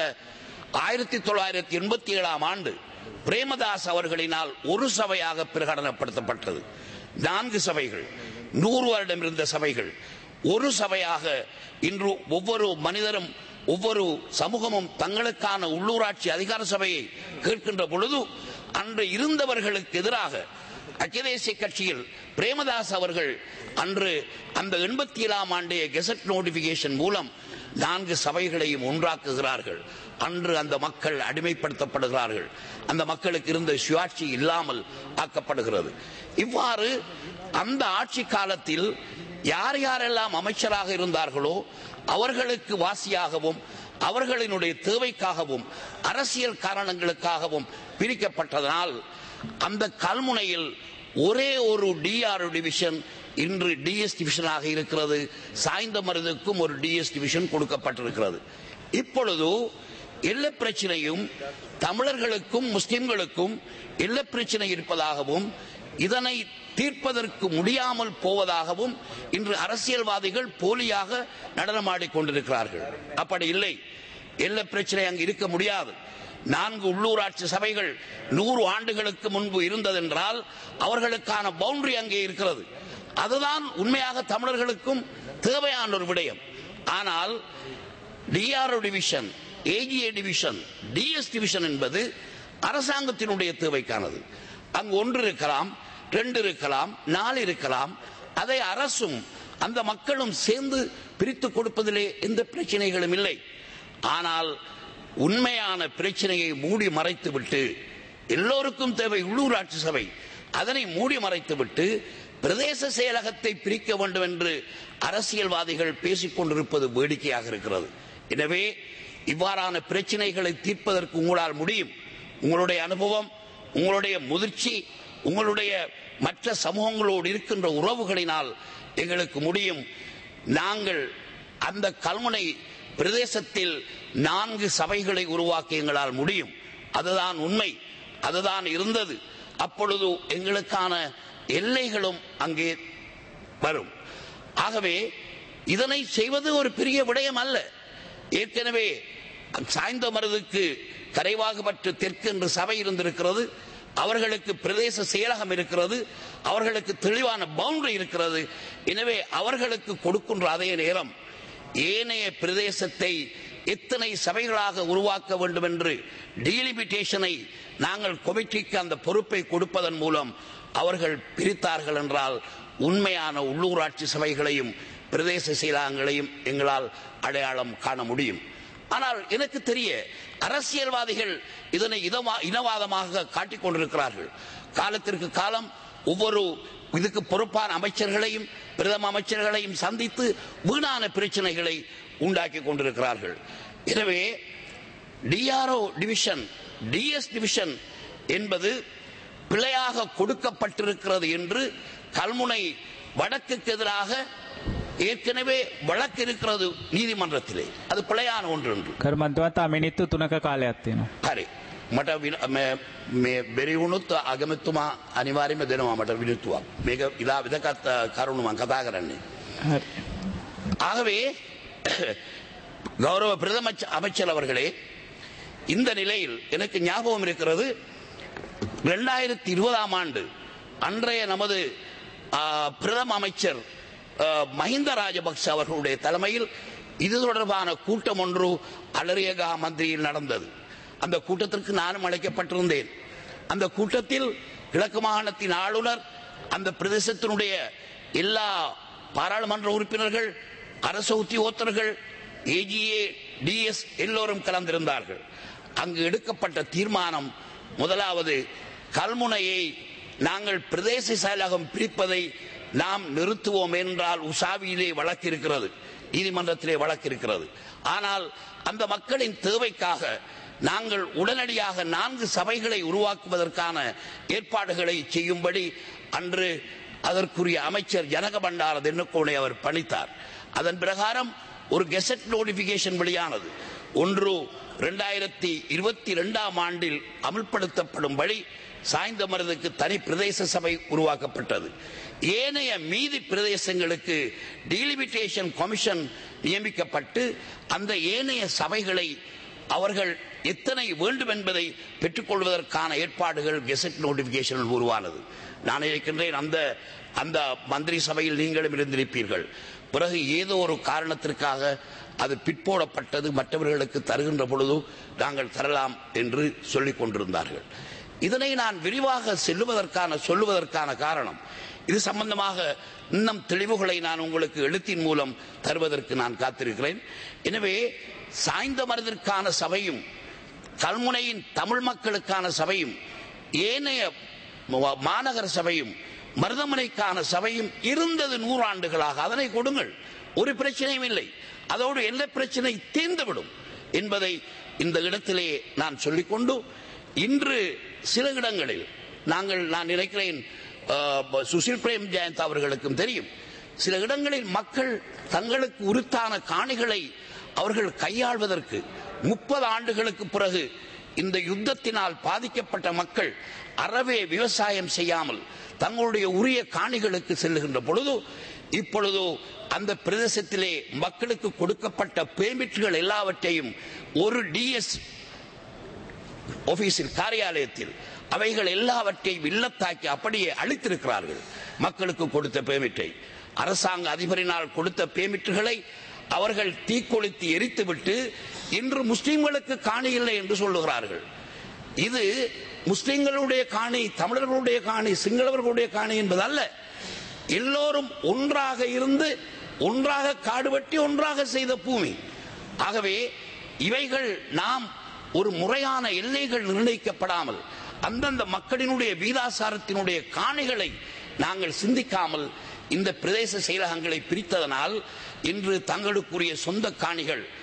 1987 ஆண்டு பிரேமதாஸ் அவர்களினால் ஒரு சபையாக பிரகடனப்படுத்தப்பட்டது. 4 சபைகள், 100 வருடம் இருந்த சபைகள் ஒரு சபையாக இன்று ஒவ்வொரு மனிதரும் ஒவ்வொரு சமூகமும் தங்களுக்கான உள்ளூராட்சி அதிகார சபையை கேட்கின்ற பொழுது அன்று இருந்தவர்களுக்கு எதிராக ஐக்கிய தேசிய கட்சியில் பிரேமதாஸ் அவர்கள் அன்று அந்த 87 ஆண்டு கெசட் நோட்டிபிகேஷன் மூலம் 4 சபைகளையும் ஒன்றாக்குகிறார்கள். அன்று அந்த மக்கள் அடிமைப்படுத்தப்படுகிறார்கள். அந்த மக்களுக்கு இருந்த சுயாட்சி இல்லாமல் ஆக்கப்படுகிறது. இவ்வாறு அந்த ஆட்சி காலத்தில் யார் யாரெல்லாம் அமைச்சராக இருந்தார்களோ அவர்களுக்கு வாசியாகவும் அவர்களினுடைய தேவைக்காகவும் அரசியல் காரணங்களுக்காகவும் பிரிக்கப்பட்டதனால் அந்த கல்முனையில் ஒரே ஒரு டிஆர்ஓ டிவிஷன் இன்று டிஎஸ் டிவிஷனாக இருக்கிறது. சாய்ந்தமருதுக்கும் ஒரு டிஎஸ் டிவிஷன் கொடுக்கப்பட்டிருக்கிறது. இப்பொழுது எல்லை பிரச்சனையும் தமிழர்களுக்கும் முஸ்லிம்களுக்கும் எல்லை பிரச்சனை இருப்பதாகவும் இதனை தீர்ப்பதற்கு முடியாமல் போவதாகவும் இன்று அரசியல்வாதிகள் போலியாக நடனமாடிக் கொண்டிருக்கிறார்கள். அப்படி இல்லை. எல்லை பிரச்சனை அங்கு இருக்க முடியாது. 4 உள்ளூராட்சி சபைகள் 100 ஆண்டுகளுக்கு முன்பு இருந்ததென்றால் அவர்களுக்கான பவுண்டரி அங்கே இருக்கிறது. அதுதான் உண்மையாக தமிழர்களுக்கும் தேவையான ஒரு விடயம். ஆனால் DRO division, AGA division, DS division என்பது அரசாங்கத்தினுடைய தேவைக்கானது. அங்கு 1 இருக்கலாம், 2 இருக்கலாம், 4 இருக்கலாம். அதை அரசும் அந்த மக்களும் சேர்ந்து பிரித்து கொடுப்பதிலே எந்த பிரச்சனைகளும் இல்லை. ஆனால் உண்மையான பிரச்சனையை மூடி மறைத்துவிட்டு எல்லோருக்கும் தேவை உள்ளூராட்சி சபை, அதனை மூடி மறைத்துவிட்டு பிரதேச செயலகத்தை பிரிக்க வேண்டும் என்று அரசியல்வாதிகள் பேசிக் கொண்டிருப்பது வேடிக்கையாக இருக்கிறது. எனவே இவ்வாறான பிரச்சனைகளை தீர்ப்பதற்கு உங்களால் முடியும். உங்களுடைய அனுபவம், உங்களுடைய முதிர்ச்சி, உங்களுடைய மற்ற சமூகங்களோடு இருக்கின்ற உறவுகளினால் எங்களுக்கு முடியும். நாங்கள் அந்த கல்முனை பிரதேசத்தில் 4 சபைகளை உருவாக்க எங்களால் முடியும். அதுதான் உண்மை, அதுதான் இருந்தது. அப்பொழுது எங்களுக்கான எல்லைகளும் அங்கே வரும். ஆகவே இதனை செய்வது ஒரு பெரிய விடயம் அல்ல. ஏற்கனவே சாய்ந்தமருதுக்கு கரைவாகப்பட்டு தெற்கு என்று சபை இருந்திருக்கிறது. அவர்களுக்கு பிரதேச செயலகம் இருக்கிறது. அவர்களுக்கு தெளிவான பவுண்டரி இருக்கிறது. எனவே அவர்களுக்கு கொடுக்கின்ற அதே நேரம் ஏனைய பிரதேசத்தை எத்தனை சபைகளாக உருவாக்க வேண்டும் என்று டீலிமிட்டேஷனை நாங்கள் கமிட்டிக்கு அந்த பொறுப்பை கொடுப்பதன் மூலம் அவர்கள் பிரித்தார்கள் என்றால் உண்மையான உள்ளூராட்சி சபைகளையும் பிரதேச செயலகங்களையும் எங்களால் அடையாளம் காண முடியும். ஆனால் எனக்கு தெரிய அரசியல்வாதிகள் இதனை இனவாதமாக காட்டிக் கொண்டிருக்கிறார்கள். காலத்திற்கு காலம் ஒவ்வொரு இதுக்கு பொறுப்பான அமைச்சர்களையும் பிரதம அமைச்சர்களையும் சந்தித்து வீணான பிரச்சனைகளை உண்டாக்கி கொண்டிருக்கிறார்கள். எனவே டிஆர்ஓ டிவிஷன், டிஎஸ் டிவிஷன் என்பது பிழையாக கொடுக்கப்பட்டிருக்கிறது என்று கல்முனை வடக்குக்கு எதிராக ஏற்கனவே வழக்கு இருக்கிறது நீதிமன்றத்திலே. அது பிழையான ஒன்று என்று කර්මන්තවත්තා මිනිත්තු 3ක කාලයක් තියෙනවා. හරි. මට මේ බැරි වුණොත් අගමැතිතුමා අනිවාර්යයෙන්ම දෙනවා මට විනිත්තුවක්. මේක ඉලා විදගත් කරුණු මම කතා කරන්නේ. හරි. ஆகவே கௌரவ பிரதம அமைச்சர் அவர்களே, இந்த நிலையில் எனக்கு ஞாபகம் இருக்கிறது 2020ஆம் ஆண்டு அன்றைய நமது பிரதம அமைச்சர் மஹிந்த ராஜபக்ச அவர்களுடைய தலைமையில் இது தொடர்பான கூட்டம் ஒன்று அலரியகா மந்திரியில் நடந்தது. அந்த கூட்டத்திற்கு நானும் அழைக்கப்பட்டிருந்தேன். அந்த கூட்டத்தில் கிழக்கு மாகாணத்தின் ஆளுநர், அந்த பிரதேசத்தினுடைய எல்லா பாராளுமன்ற உறுப்பினர்கள், அரசு உத்தியோகத்தர்கள், ஏஜிஏ, டிஎஸ் எல்லோரும் கலந்திருந்தார்கள். அங்கு எடுக்கப்பட்ட தீர்மானம், முதலாவது கல்முனையை நாங்கள் பிரதேச செயலகம் பிரிப்பதை நாம் நிறுத்துவோம் என்றால் உசாவியிலே வழக்கு இருக்கிறது, நீதிமன்றத்திலே வழக்கு இருக்கிறது. ஆனால் அந்த மக்களின் தேவைக்காக நாங்கள் உடனடியாக 4 சபைகளை உருவாக்குவதற்கான ஏற்பாடுகளை செய்யும்படி அன்று அதற்குரிய அமைச்சர் ஜனக பண்டார தென்னக்கோனை அவர் பணித்தார். அதன் பிரகாரம் ஒரு கெசட் நோட்டிபிகேஷன் வெளியானது. 2022ஆம் ஆண்டில் அமல்படுத்தப்படும்படி சாய்ந்தமருதுக்கு தனி பிரதேச சபை உருவாக்கப்பட்டது. ஏனைய மீதி பிரதேசங்களுக்கு டீலிமிட்டேஷன் கமிஷன் நியமிக்கப்பட்டு அந்த ஏனைய சபைகளை அவர்கள் எத்தனை வேண்டும் என்பதை பெற்றுக்கொள்வதற்கான ஏற்பாடுகள் கெசட் நோட்டிபிகேஷன் உருவானது. நான் நினைக்கின்றேன் அந்த மந்திரி சபையில் நீங்களும் இருந்திருப்பீர்கள். பிறகு ஏதோ ஒரு காரணத்திற்காக அது பிற்போடப்பட்டது. மற்றவர்களுக்கு தருகின்ற பொழுது நாங்கள் தரலாம் என்று சொல்லிக் கொண்டிருந்தார்கள். இதனை நான் விரிவாக சொல்லுவதற்கான காரணம், இது சம்பந்தமாக இன்னும் தெளிவுகளை நான் உங்களுக்கு எழுத்தின் மூலம் தருவதற்கு நான் காத்திருக்கிறேன். எனவே சாய்ந்தமருதிற்கான சபையும் கல்முனையின் தமிழ் மக்களுக்கான சபையும் ஏனைய மாநகர சபையும் மருதமனைக்கான சபையும் இருந்தது 100 ஆண்டுகளாக. அதனை கொடுங்கள், ஒரு பிரச்சனையும் இல்லை. அதோடு எல்லை பிரச்சனை தீர்ந்துவிடும் என்பதை இந்த இடத்திலே நான் சொல்லிக்கொண்டு, இன்று சில இடங்களில் நான் நினைக்கிறேன் சுசில் பிரேம் ஜெயந்த் அவர்களுக்கும் தெரியும், சில இடங்களில் மக்கள் தங்களுக்கு உரித்தான காணிகளை அவர்கள் கையாள்வதற்கு 30 ஆண்டுகளுக்கு பிறகு இந்த யுத்தத்தினால் பாதிக்கப்பட்ட மக்கள் அறவே விவசாயம் செய்யாமல் தங்களுடைய உரிய காணிகளுக்கு செல்லுகின்ற பொழுது, இப்பொழுது அந்த பிரதேசத்திலே மக்களுக்கு கொடுக்கப்பட்ட பெர்மிட்டுகள் எல்லாவற்றையும் ஒரு டிஎஸ் ஆபீஸில், காரியாலயத்தில் அவைகள் எல்லாவற்றையும் இல்லத்தாக்கி அப்படியே அளித்திருக்கிறார்கள். மக்களுக்கு கொடுத்த பெர்மிட்டை, அரசாங்க அதிபரினால் கொடுத்த பெர்மிட்டுகளை அவர்கள் தீக்கொளுத்தி எரித்துவிட்டு இன்று முஸ்லிம்களுக்கு காணி இல்லை என்று சொல்லுகிறார்கள். இது முஸ்லிம்களுடைய காணி, தமிழர்களுடைய காணி, சிங்களவர்களுடைய காணி என்பதல்ல. எல்லோரும் ஒன்றாக இருந்து ஒன்றாக காடு வெட்டி ஒன்றாக செய்த பூமி. ஆகவே இவைகள் நாம் ஒரு முறையான எல்லைகள் நிர்ணயிக்கப்படாமல் அந்தந்த மக்களினுடைய வீதாசாரத்தினுடைய காணிகளை நாங்கள் சிந்திக்காமல் இந்த பிரதேச செயலகங்களை பிரித்ததனால் இன்று தங்களுக்குரிய சொந்த காணிகள்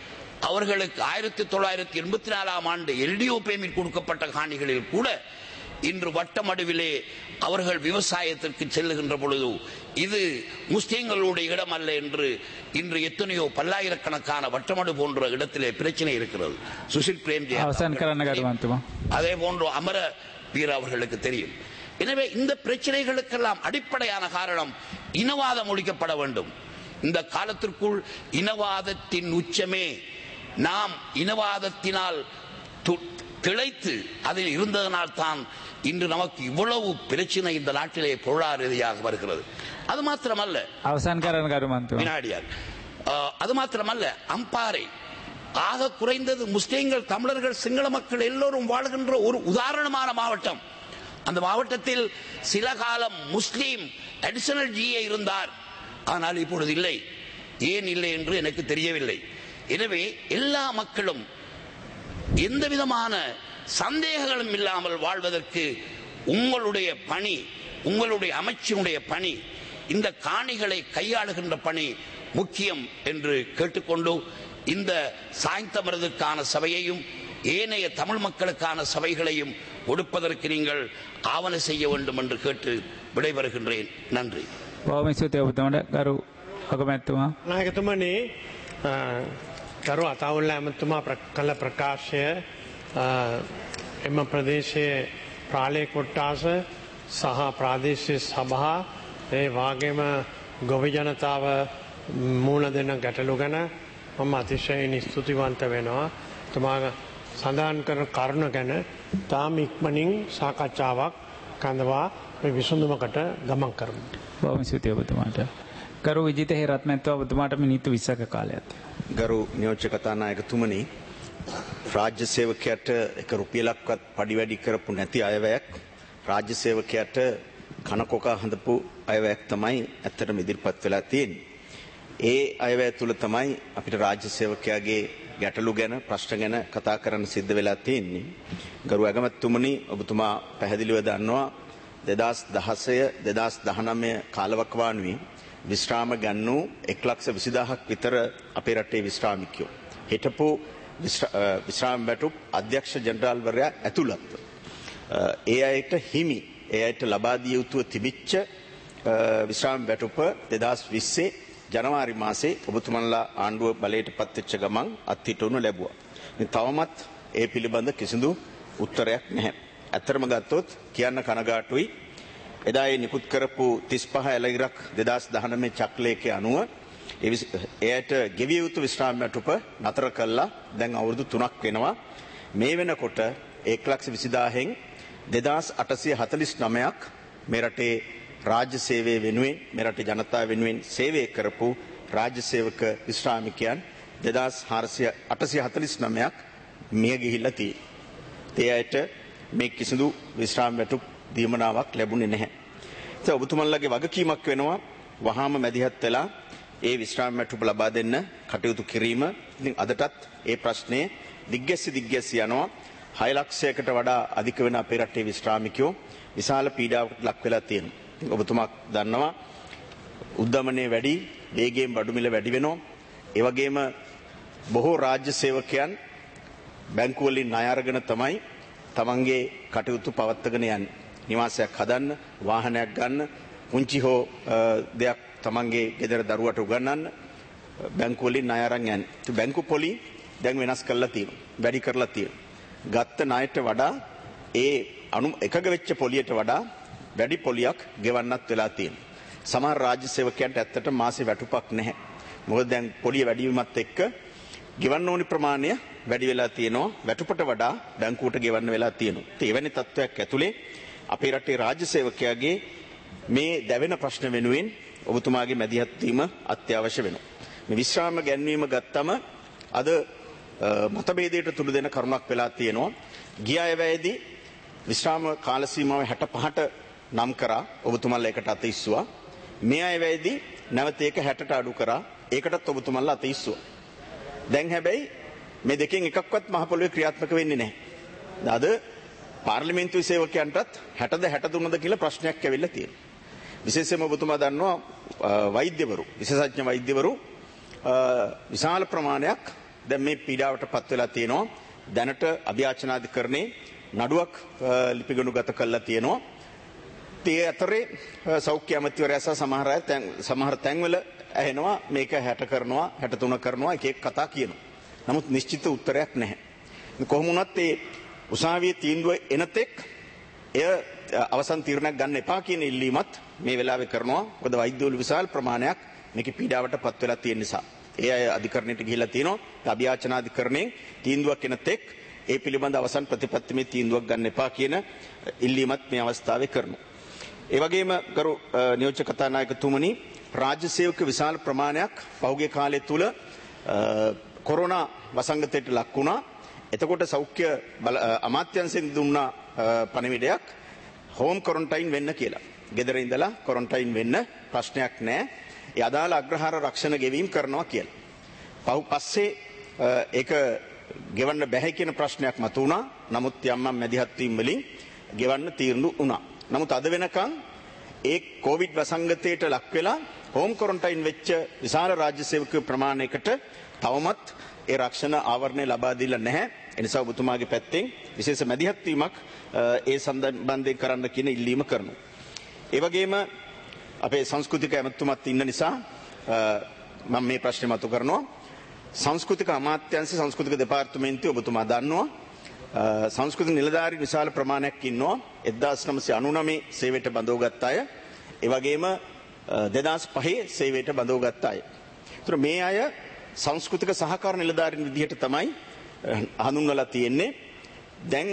அவர்களுக்கு 1984 ஆண்டு எல்டிஓ பேமெண்ட் கொடுக்கப்பட்ட காணிகளில் கூட இன்று வட்டமடுவிலே அவர்கள் விவசாயத்திற்கு செல்லுகின்ற பொழுது இது முஸ்லிம்களுடைய இடம் அல்ல என்று இன்று எத்தனையோ பல்லாயிரக்கணக்கான வட்டமடு போன்ற இடத்திலே பிரச்சனை இருக்கிறது. சுசில் பிரேம்ஜி அதே போன்று அமர வீர அவர்களுக்கு தெரியும். எனவே இந்த பிரச்சனைகளுக்கெல்லாம் அடிப்படையான காரணம் இனவாதம் ஒழிக்கப்பட வேண்டும். இந்த காலத்திற்குள் இனவாதத்தின் உச்சமே நாம் இனவாதத்தினால் திளைத்து அதில் இருந்ததனால் தான் இன்று நமக்கு இவ்வளவு பிரச்சனை இந்த நாட்டிலே பொருளாதார ரீதியாக வருகிறது. அது மாத்திரமல்ல வினாடியார் அது மாத்திரமல்ல அம்பாறை ஆக குறைந்தது முஸ்லிம்கள், தமிழர்கள், சிங்கள மக்கள் எல்லோரும் வாழ்கின்ற ஒரு உதாரணமான மாவட்டம். அந்த மாவட்டத்தில் சில காலம் முஸ்லீம் அடிஷனல் ஜிஏ இருந்தார். ஆனால் இப்பொழுது இல்லை. ஏன் இல்லை என்று எனக்கு தெரியவில்லை. எனவே எல்லா மக்களும் எந்த விதமான சந்தேகங்களும் இல்லாமல் வாழ்வதற்கு உங்களுடைய பணி, உங்களுடைய அமைச்சினுடைய பணி, இந்த காணிகளை கையாளுகின்ற பணி முக்கியம் என்று கேட்டுக்கொண்டு இந்த சாய்ந்தமரதுக்கான சபையையும் ஏனைய தமிழ் மக்களுக்கான சபைகளையும் கொடுப்பதற்கு நீங்கள் ஆவண செய்ய வேண்டும் என்று கேட்டு விடைபெறுகின்றேன். நன்றி. நாயகத்துமணி කරු අතවුල්ල ඇමතුමා කළ ප්‍රකාශය එම ප්‍රදේශයේ ප්‍රාලය කොට්ටාස සහ ප්‍රාදේශීය සභා ඒ වාගේම ගොවි ජනතාව මූණ දෙන ගැටලු ගැන මම අතිශයින් ස්තුතිවන්ත වෙනවා. තුමා සඳහන් කරන කරුණ ගැන තාම ඉක්මනින් සාකච්ඡාවක් කඳවා මේ විසඳුමකට ගමන් කරමු. බොහොම ස්තුතියි ඔබතුමාට. කරු විජිත හේරත් මැතිතුමා ඔබතුමාට මිනිත්තු 20ක කාලයක්. ගරු නියෝජ්‍ය කතානායකතුමනි, රාජ්‍ය සේවකයාට එක රුපියලක්වත් පඩි වැඩි කරපු නැති අයවැයක්, රාජ්‍ය සේවකයාට කනකොකා හඳපු අයවැයක් තමයි ඇත්තටම ඉදිරිපත් වෙලා තියෙන්නේ. ඒ අයවැය තුල තමයි අපිට රාජ්‍ය සේවකයාගේ ගැටලු ගැන, ප්‍රශ්න ගැන කතා කරන්න සිද්ධ වෙලා තියෙන්නේ. ගරු අගමැතිතුමනි, ඔබතුමා පැහැදිලිව දන්නවා 2016 2019 කාලවකවානුවේ විශ්‍රාම ගන්නු 1,20,000ක් විතර අපේ රටේ විශ්‍රාමිකයෝ. හිටපු විශ්‍රාම වැටුප් අධ්‍යක්ෂ ජෙනරාල්වරයා ඇතුළත් ඒ අයට හිමි, ඒ අයට ලබා දිය යුතුව තිබිච්ච විශ්‍රාම වැටුප 2020 ජනවාරි මාසේ ඔබතුමන්ලා ආණ්ඩුව බලයට පත් වෙච්ච ගමන් අත්හිටුවනු ලැබුවා. ඉතින් තවමත් ඒ පිළිබඳ කිසිදු උත්තරයක් නැහැ. ඇත්තටම ගත්තොත් කියන්න කනගාටුයි. එදා ඒ නිකුත් කරපු 35 එළගිරක් 2019 චක්ලේකයේ අනුව එයට ගෙවිය යුතු විශ්‍රාම වැටුප නතර කළා. දැන් අවුරුදු 3ක් වෙනවා. මේ වෙනකොට 1,20,000න් 2,849ක් මේ රටේ රාජ්‍ය සේවය වෙනුවෙන්, මේ රටේ ජනතාව වෙනුවෙන් සේවය කරපු රාජ්‍ය සේවක විශ්‍රාමිකයන් 2,849ක් මිය ගිහිල්ලා තියෙනවා. ඒ අයට මේ කිසිදු විශ්‍රාම වැටුප් දීමනාවක් ලැබුණේ නැහැ. ඒ ඔබතුමන්ලගේ වගකීමක් වෙනවා වහාම මැදිහත් වෙලා ඒ විශ්‍රාම වැටුප ලබා දෙන්න කටයුතු කිරීම. ඉතින් අදටත් ඒ ප්‍රශ්නේ දිග්ගැස්සි යනවා. 6 ලක්ෂයකට වඩා අධික වෙන අපේ රටේ විශ්‍රාමිකයෝ විශාල පීඩාවකට ලක් වෙලා තියෙනවා. ඉතින් ඔබතුමා දන්නවා උද්දමනයේ වැඩි, වේගයෙන් බඩු මිල වැඩි වෙනවා. ඒ වගේම බොහෝ රාජ්‍ය සේවකයන් බැංකු වලින් ණය අරගෙන තමයි තමන්ගේ කටයුතු පවත්වාගෙන යන්නේ. නිවාසයක් හදන්න, වාහනයක් ගන්න, පුංචි හෝ දෙයක් තමන්ගේ ගෙදර දරුවට උගන්වන්න බැංකු වලින් ණය අරන් යන්නේ. ඒ බැංකු පොලි දැන් වෙනස් කරලා තියෙනවා. වැඩි කරලා තියෙනවා. ගත්ත ණයට වඩා ඒ එකග වෙච්ච පොලියට වඩා වැඩි පොලියක් ගෙවන්නත් වෙලා තියෙනවා. සමහර රාජ්‍ය සේවකයන්ට ඇත්තට මාසේ වැටුපක් නැහැ. මොකද දැන් පොලිය වැඩි වීමත් එක්ක ගෙවන්න ඕනි ප්‍රමාණය වැඩි වෙලා තියෙනවා. වැටුපට වඩා බැංකුවට ගෙවන්න වෙලා තියෙනවා. ඒ එවැනි තත්ත්වයක් ඇතුලේ අපේ රටේ රාජ්‍ය සේවකයාගේ මේ දැවෙන ප්‍රශ්න වෙනුවෙන් ඔබතුමාගේ මැදිහත් වීම අත්‍යවශ්‍ය වෙනවා. මේ විශ්‍රාම ගැන්වීම ගත්තම අද මතභේදයට තුඩු දෙන කරුණක් වෙලා තියෙනවා. ගිය අයවැයේදී විශ්‍රාම කාල සීමාව 65ට නම් කරා ඔබතුමන්ලා ඒකට අත ඉස්සුවා. මේ අයවැයේදී නැවත ඒක 60ට අඩු කරා. ඒකටත් ඔබතුමන්ලා අත ඉස්සුවා. දැන් හැබැයි මේ දෙකෙන් එකක්වත් මහ පොළොවේ ක්‍රියාත්මක වෙන්නේ නැහැ. අද පාර්ලිමේන්තු සේවකයන්ටත් 60ද 63ද කියලා ප්‍රශ්නයක් ඇවිල්ලා තියෙනවා. විශේෂයෙන්ම ඔබතුමා දන්නවා වෛද්‍යවරු, විශේෂඥ වෛද්‍යවරු විශාල ප්‍රමාණයක් දැන් මේ පීඩාවට පත් වෙලා තියෙනවා. දැනට අභියාචනාධිකරණේ නඩුවක් ලිපිගනු ගත කළා තියෙනවා. ඒ අතරේ සෞඛ්‍ය අමාත්‍යවරයා සහ සමහර තැන්වල ඇහෙනවා මේක 60 කරනවා 63 කරනවා එක එක කතා කියනවා. නමුත් නිශ්චිත උත්තරයක් නැහැ. කොහොම වුණත් ඒ උසාවියේ තීන්දුව එනතෙක් එය අවසන් තීරණයක් ගන්න එපා කියන ඉල්ලීමත් මේ වෙලාවේ කරනවා. මොකද වෛද්‍යවරු විශාල ප්‍රමාණයක් මේකේ පීඩාවට පත් වෙලා තියෙන නිසා. ඒ අය අධිකරණයට ගිහිල්ලා තියෙනවා. අභියාචනාධිකරණයෙන් තීන්දුවක් එනතෙක් ඒ පිළිබඳ අවසන් ප්‍රතිපත්තිමේ තීන්දුවක් ගන්න එපා කියන ඉල්ලීමත් මේ අවස්ථාවේ කරනවා. ඒ වගේම ගරු නියෝජ්‍ය කතානායකතුමනි රාජ්‍ය සේවක විශාල ප්‍රමාණයක් පහුගිය කාලය තුල කොරෝනා වසංගතයට ලක් වුණා. එතකොට සෞඛ්‍ය අමාත්‍යාංශයෙන් දුන්න පණිවිඩයක් හෝම් ක්වොරන්ටයින් වෙන්න කියලා. ගෙදර ඉඳලා ක්වොරන්ටයින් වෙන්න ප්‍රශ්නයක් නැහැ. ඒ අදාළ අග්‍රහාර රක්ෂණ ගෙවීම කරනවා කියලා. පස්සේ ඒක ගෙවන්න බැහැ කියන ප්‍රශ්නයක් මතුවුණා. නමුත් යම් මැදිහත් වීම වලින් ගෙවන්න තීරණු වුණා. නමුත් අද වෙනකන් ඒ කොවිඩ් වසංගතයට ලක් වෙලා හෝම් ක්වොරන්ටයින් වෙච්ච විශාල රාජ්‍ය සේවක ප්‍රමාණයකට තවමත් ඒ රක්ෂණ ආවරණය ලබා දීලා නැහැ. ඒ නිසා ඔබතුමාගේ පැත්තෙන් විශේෂ මැදිහත් වීමක් ඒ සම්බන්ධයෙන් කරන්න කියන ඉල්ලීම කරනවා. ඒ වගේම අපේ සංස්කෘතික ඇමතුමත් ඉන්න නිසා මම මේ ප්‍රශ්නේ මතු කරනවා. සංස්කෘතික අමාත්‍යාංශ සංස්කෘතික දෙපාර්තමේන්තුව ඔබතුමා දන්නවා සංස්කෘතික නිලධාරී විශාල ප්‍රමාණයක් ඉන්නවා. 1999 සේවයට බඳවගත් අය. ඒ වගේම 2005 සේවයට බඳවගත් අය. ඒතර මේ අය සංස්කෘතික සහකාර නිලධාරීන් විදිහට තමයි හඳුන්වලා තියෙන්නේ. දැන්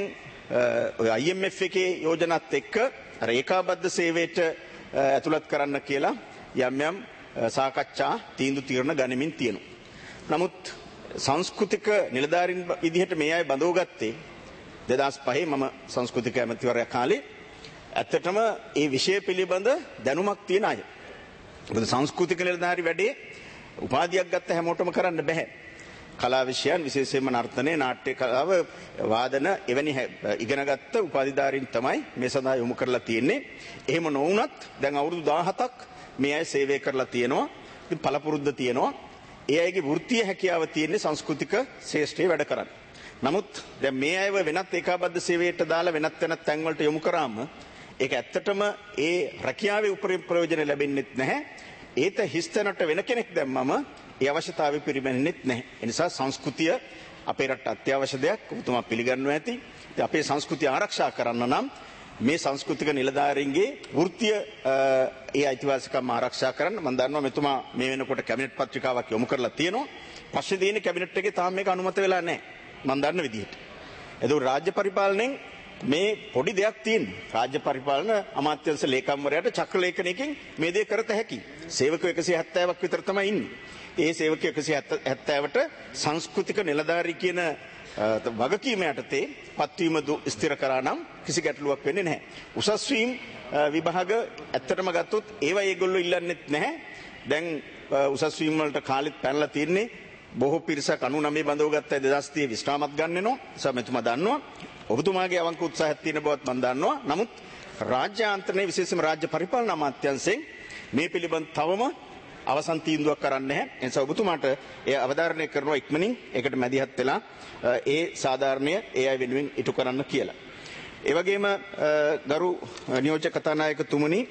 IMF එකේ යෝජනාත් එක්ක අර ඒකාබද්ධ සේවයට ඇතුළත් කරන්න කියලා යම් සාකච්ඡා තීන්දුව తీරන ගනිමින් තියෙනවා. නමුත් සංස්කෘතික නිලධාරීන් විදිහට මේ අය බඳවගත්තේ 2005 මම සංස්කෘතික ඇමතිවරයා කාලේ ඇත්තටම ඒ විෂය පිළිබඳ දැනුමක් තියෙන අය. මොකද සංස්කෘතික නිලධාරී වැඩේ උපාධියක් ගත්ත හැමෝටම කරන්න බෑ. කලා විෂයන් විශේෂයෙන්ම නර්තනය නාට්‍ය කලාව වාදන එවැනි ඉගෙනගත්ත උපාධිධාරීන් තමයි මේ සඳහා යොමු කරලා තියෙන්නේ. එහෙම නොවුනත් දැන් අවුරුදු 17ක් මේ අය සේවය කරලා තියෙනවා. ඉතින් පළපුරුද්ද තියෙනවා. ඒ අයගේ වෘත්තීය හැකියාව තියෙන්නේ සංස්කෘතික ශාස්ත්‍රයේ වැඩ කරන්න. නමුත් දැන් මේ අයව වෙනත් ඒකාබද්ධ සේවයට දාලා වෙනත් තැන් වලට යොමු කරාම ඒක ඇත්තටම ඒ රැකියාවේ උපරිම ප්‍රයෝජන ලැබෙන්නේ නැහැ. ඒත හිස්තැනට වෙන කෙනෙක් දැම්මම ඒ අවශ්‍යතාවය පිරිමැනෙන්නේ නැහැ. ඒ නිසා සංස්කෘතිය අපේ රට අත්‍යවශ්‍ය දෙයක්. ඔබතුමා පිළිගන්නවා ඇති. ඉතින් අපේ සංස්කෘතිය ආරක්ෂා කරන්න නම් මේ සංස්කෘතික නිලධාරීන්ගේ වෘත්තීය ඒ අයිතිවාසිකම් ආරක්ෂා කරන්න මම දන්නවා මෙතුමා මේ වෙනකොට කැබිනට් පත්‍රිකාවක් යොමු කරලා තියෙනවා. පස්සේ දෙන කැබිනට් එකේ තාම මේක අනුමත වෙලා නැහැ. මම දන්න විදිහට. ඒක රාජ්‍ය පරිපාලනයෙන් මේ පොඩි දෙයක් තියෙනවා. රාජ්‍ය පරිපාලන අමාත්‍යාංශ ලේකම්වරයාට චක්‍ර ලේඛනයකින් මේ දේ කරත හැකියි. සේවකයෝ 170ක් විතර තමයි ඉන්නේ. ඒ සේවකයෝ 170ට සංස්කෘතික නිලධාරී කියන වගකීම යටතේ පත්වීම ස්ථිර කරා නම් කිසි ගැටලුවක් වෙන්නේ නැහැ. උසස් වීම විභාග ඇත්තටම ගත්තොත් ඒවා ඒගොල්ලෝ ඉල්ලන්නෙත් නැහැ. දැන් උසස් වීම වලට කාලෙත් පැනලා තියෙන්නේ. බොහෝ පිරිසක් 99 බඳවගත්ත 2030 විශ්‍රාමත් ගන්න වෙනවා. සමෙතුමා දන්නවා. ඔබතුමාගේ අවංක උත්සාහයක් තියෙන බවත් මම දන්නවා. නමුත් රාජ්‍ය ආන්තරණයේ විශේෂයෙන්ම රාජ්‍ය පරිපාලන අමාත්‍යාංශයෙන් මේ පිළිබඳ තවම අවසන් තීන්දුවක් කරන්නේ නැහැ. ඒ නිසා ඔබතුමාට ඒ අවධාරණය කරනවා ඉක්මනින් ඒකට මැදිහත් වෙලා ඒ සාධාරණය ඒ අය වෙනුවෙන් ඉටු කරන්න කියලා. ඒ වගේම ගරු නියෝජ්‍ය කතානායකතුමනි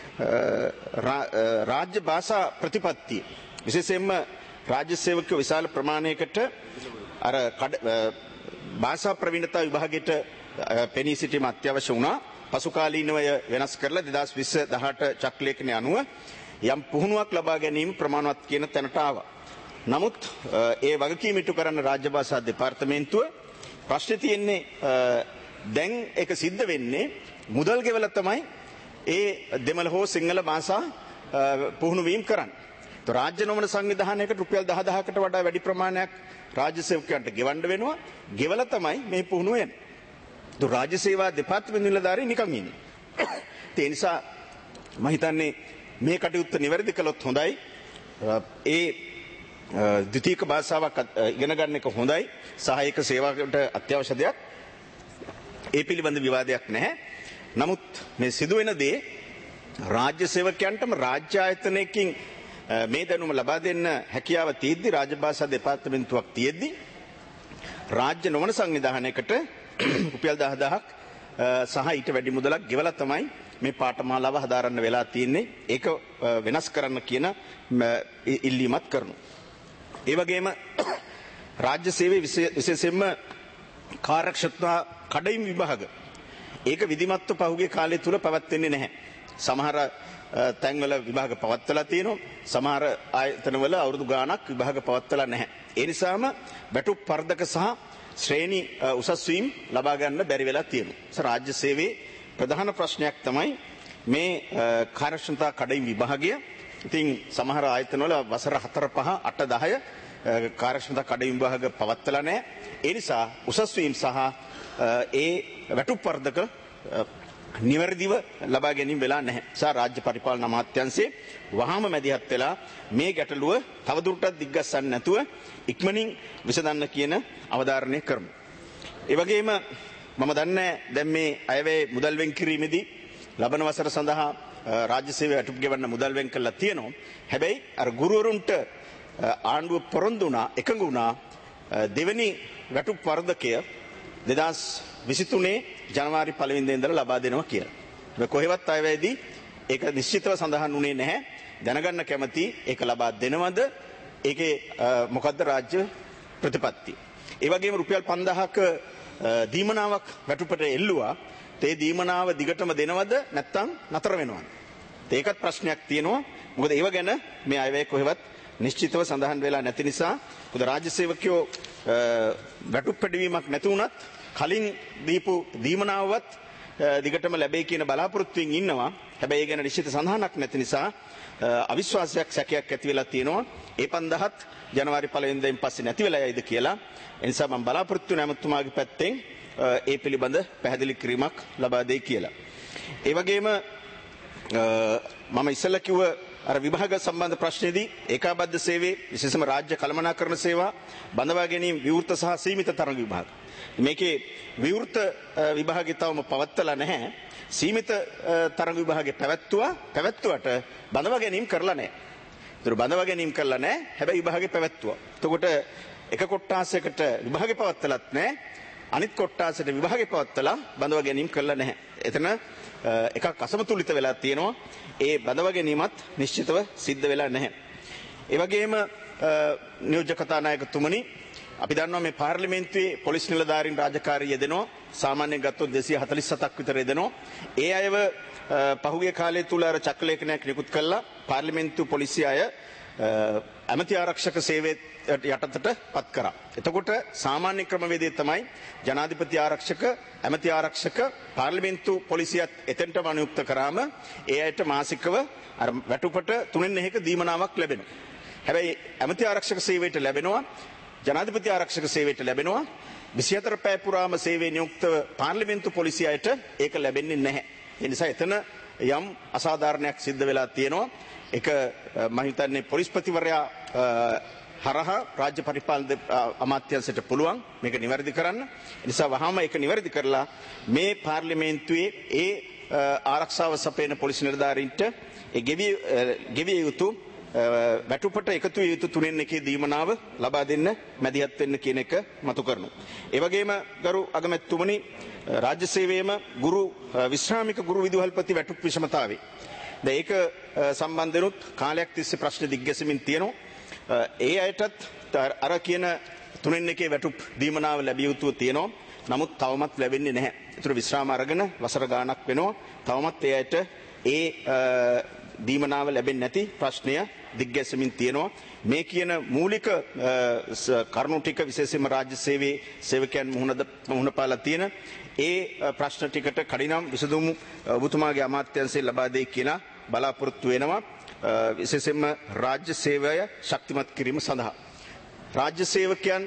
රාජ්‍ය භාෂා ප්‍රතිපත්තිය විශේෂයෙන්ම රාජ්‍ය සේවකයෝ විශාල ප්‍රමාණයකට අර භාෂා ප්‍රවීණතා විභාගයට පෙනී සිටීම අත්‍යවශ්‍ය වුණා. පසු කාලීනව වෙනස් කරලා 2020-18 චක්‍රලේඛනය අනුව යම් පුහුණුවක් ලබා ගැනීම ප්‍රමාණවත් කියන තැනට ආවා. නමුත් ඒ වගකීම ඉටු කරන්න රාජ්‍ය භාෂා දෙපාර්තමේන්තුව ප්‍රශ්නේ තියෙන්නේ දැන් ඒක සිද්ධ වෙන්නේ මුදල් ගෙවලා තමයි ඒ දෙමළ හෝ සිංහල භාෂා පුහුණු වීම කරන්නේ. તો රාජ්‍ය නොවන සංවිධානයකට රුපියල් 10000කට වඩා වැඩි ප්‍රමාණයක් රාජ්‍ය සේවකයන්ට ගෙවන්න වෙනවා. ගෙවලා තමයි මේ පුහුණුව එන්නේ. તો රාජ්‍ය සේවා දෙපාර්තමේන්තු නිලධාරී නිකන් ඉන්නේ. ඒ නිසා මම හිතන්නේ මේ කටයුත්ත නිවැරදි කළොත් හොඳයි. ඒ ද්විතීයික භාෂාවක් ඉගෙන ගන්න එක හොඳයි. සහායක සේවාවකට අත්‍යවශ්‍ය දෙයක්. ඒ පිළිබඳ විවාදයක් නැහැ. නමුත් මේ සිදුවෙන දේ රාජ්‍ය සේවකයන්ටම රාජ්‍ය ආයතනයකින් මේ දැනුම ලබා දෙන්න හැකියාව තියෙද්දි රාජ්‍ය භාෂා දෙපාර්තමේන්තුවක් තියෙද්දි රාජ්‍ය නොවන සංවිධානයකට රුපියල් 10000ක් සහ ඊට වැඩි මුදලක් ගෙවලා තමයි මේ පාඨමාලාව හදාරන්න වෙලා තියෙන්නේ. ඒක වෙනස් කරන්න කියන ඉල්ලීමත් කරනවා. ඒ වගේම රාජ්‍ය සේවයේ විශේෂයෙන්ම කාර්යක්ෂමතා කඩයිම් විභාග ඒක විධිමත්ව පහුගිය කාලය තුල පැවැත්වෙන්නේ නැහැ. සමහර තැන්වල විභාග පවත්වලා තියෙනවා. සමහර ආයතනවල අවුරුදු ගාණක් විභාග පවත්වලා නැහැ. ඒ නිසාම වැටුප් පරදක සහ ශ්‍රේණි උසස් වීම ලබා ගන්න බැරි වෙලා තියෙනවා. රාජ්‍ය සේවයේ ප්‍රධාන ප්‍රශ්නයක් තමයි මේ කාර්යක්ෂමතා කඩයිම් විභාගය. ඉතින් සමහර ආයතනවල වසර 4 5 8 10 කාර්යක්ෂමතා කඩයිම් විභාග පවත්වලා නැහැ. ඒ නිසා උසස් වීම සහ ඒ වැටුප් පරදක නිවැරදිව ලබා ගැනීම වෙලා නැහැ. රාජ්‍ය පරිපාලන අමාත්‍යාංශයේ වහාම මැදිහත් වෙලා මේ ගැටලුව තවදුරටත් දිග්ගස්සන්න නැතුව ඉක්මනින් විසඳන්න කියන අවධාරණය කරමු. ඒ වගේම මම දන්නේ දැන් මේ අයවැය මුදල් වෙන් කිරීමේදී ලබන වසර සඳහා රාජ්‍ය සේවය වැටුප් ගෙවන්න මුදල් වෙන් කළා තියෙනවා. හැබැයි අර ගුරුවරුන්ට ආණ්ඩුව පොරොන්දු වුණා එකඟ වුණා දෙවෙනි වැටුප් වර්ධකය 2023 ජනවාරි 1 වෙනිදා ඉඳලා ලබා දෙනවා කියලා. මේ කොහෙවත් අයවැයේදී ඒක නිශ්චිතව සඳහන් වුණේ නැහැ. දැනගන්න කැමති ඒක ලබා දෙනවද? ඒකේ මොකද්ද රාජ්‍ය ප්‍රතිපත්තිය? ඒ වගේම රුපියල් 5000ක දීමනාවක් වැටුපට එල්ලුවා. ඒ දීමනාව දිගටම දෙනවද නැත්නම් නතර වෙනවද? ඒකත් ප්‍රශ්නයක් තියෙනවා. මොකද ඒව ගැන මේ අයවැය කොහෙවත් නිශ්චිතව සඳහන් වෙලා නැති නිසා මොකද රාජ්‍ය සේවකයෝ වැටුප් පැඩවීමක් නැති වුණත් කලින් දීපු දීමනාවවත් දිගටම ලැබෙයි කියන බලාපොරොත්තුවෙන් ඉන්නවා. හැබැයි ඒ ගැන නිශ්චිත සඳහනක් නැති නිසා අවිශ්වාසයක් සැකයක් ඇති වෙලා තියෙනවා. ඒ 5000ත් ජනවාරි 1 වෙනිදායින් පස්සේ නැති වෙලා යයිද කියලා. ඒ නිසා මම බලාපොරොත්තු වෙන ඇමතුමාගේ පැත්තෙන් ඒ පිළිබඳ පැහැදිලි කිරීමක් ලබා දෙයි කියලා. ඒ වගේම මම ඉස්සෙල්ලා කිව්ව අර විභාග සම්බන්ධ ප්‍රශ්නේදී ඒකාබද්ධ සේවයේ විශේෂම රාජ්‍ය කළමනාකරණ සේවා බඳවා ගැනීම විවෘත සහ සීමිත තරඟ විභාග. මේකේ විවෘත විභාගය තවම පවත්වලා නැහැ. සීමිත තරඟ විභාගේ පැවැත්වුවට බඳවා ගැනීම කරලා නැහැ. ඒතර බඳවා ගැනීම කරලා නැහැ. හැබැයි විභාගේ පැවැත්වුවා. එතකොට එක කොට්ටාසයකට විභාගේ පවත්වලත් නැහැ. අනිත් කොට්ටාසයට විභාගේ පවත්වලා බඳවා ගැනීම කරලා නැහැ. එතන එකක් අසමතුලිත වෙලා තියෙනවා. ඒ බඳවා ගැනීමත් නිශ්චිතව සිද්ධ වෙලා නැහැ. ඒ වගේම නියෝජ්‍ය කතානායකතුමනි අපි දන්නවා මේ පාර්ලිමේන්තුවේ පොලිස් නිලධාරීන් රාජකාරී යෙදෙනවා. සාමාන්‍යයෙන් ගත්තොත් 247ක් විතර යෙදෙනවා. ඒ අයව පහුගිය කාලය තුල අර චක්‍රලේඛනයක් නිකුත් කළා පාර්ලිමේන්තු පොලිසිය අය ඇමති ආරක්ෂක සේවයට යටතට පත් කරා. එතකොට සාමාන්‍ය ක්‍රමවේදය තමයි ජනාධිපති ආරක්ෂක ඇමති ආරක්ෂක පාර්ලිමේන්තු පොලිසියත් එතෙන්ටම අනුයුක්ත කරාම ඒ අයට මාසිකව අර වැටුපට 3/1 දීමනාවක් ලැබෙනවා. හැබැයි ඇමති ආරක්ෂක සේවයට ලැබෙනවා ජනාධිපති ආරක්ෂක සේවයට ලැබෙනවා 24 පැය පුරාම සේවයේ නියුක්ත පාර්ලිමේන්තු පොලිසියට ඒක ලැබෙන්නේ නැහැ. ඒ නිසා එතන යම් අසාධාරණයක් සිද්ධ වෙලා තියෙනවා. ඒක මම හිතන්නේ පොලිස්පතිවරයා හරහා රාජ්‍ය පරිපාලන අමාත්‍යාංශයට පුළුවන් මේක නිවැරදි කරන්න. ඒ නිසා වහාම ඒක නිවැරදි කරලා මේ පාර්ලිමේන්තුවේ ඒ ආරක්ෂාව සපයන පොලිස් නිලධාරීන්ට ඒ ගෙවිය යුතු වැටුපට එකතු විය යුතු 3/1 දීමනාව ලබා දෙන්න මැදිහත් වෙන්න කියන එක මතු කරනවා. ඒ වගේම ගරු අගමැතිතුමනි රාජ්‍ය සේවයේම විශ්‍රාමික ගුරු විදුහල්පති වැටුප් විෂමතාවේ දැන් ඒක සම්බන්ධනොත් කාලයක් තිස්සේ ප්‍රශ්න දිග්ගැසෙමින් තියෙනවා. ඒ අයටත් අර කියන 3/1 වැටුප් දීමනාව ලැබිය යුතු තියෙනවා. නමුත් තවමත් ලැබෙන්නේ නැහැ. ඒතර විශ්‍රාම අරගෙන වසර ගාණක් වෙනවා. තවමත් ඒ අයට ඒ දීමනාව ලැබෙන්නේ නැති ප්‍රශ්නය දිග්ගැසෙමින් තියෙනවා. මේ කියන මූලික කරුණු ටික විශේෂයෙන්ම රාජ්‍ය සේවයේ සේවකයන් මුහුණ පාලා තියෙන ඒ ප්‍රශ්න ටිකට කඩිනම් විසඳුම් ඔබතුමාගේ අමාත්‍යාංශය ලබා දෙයි කියලා බලාපොරොත්තු වෙනවා. විශේෂයෙන්ම රාජ්‍ය සේවය ශක්තිමත් කිරීම සඳහා රාජ්‍ය සේවකයන්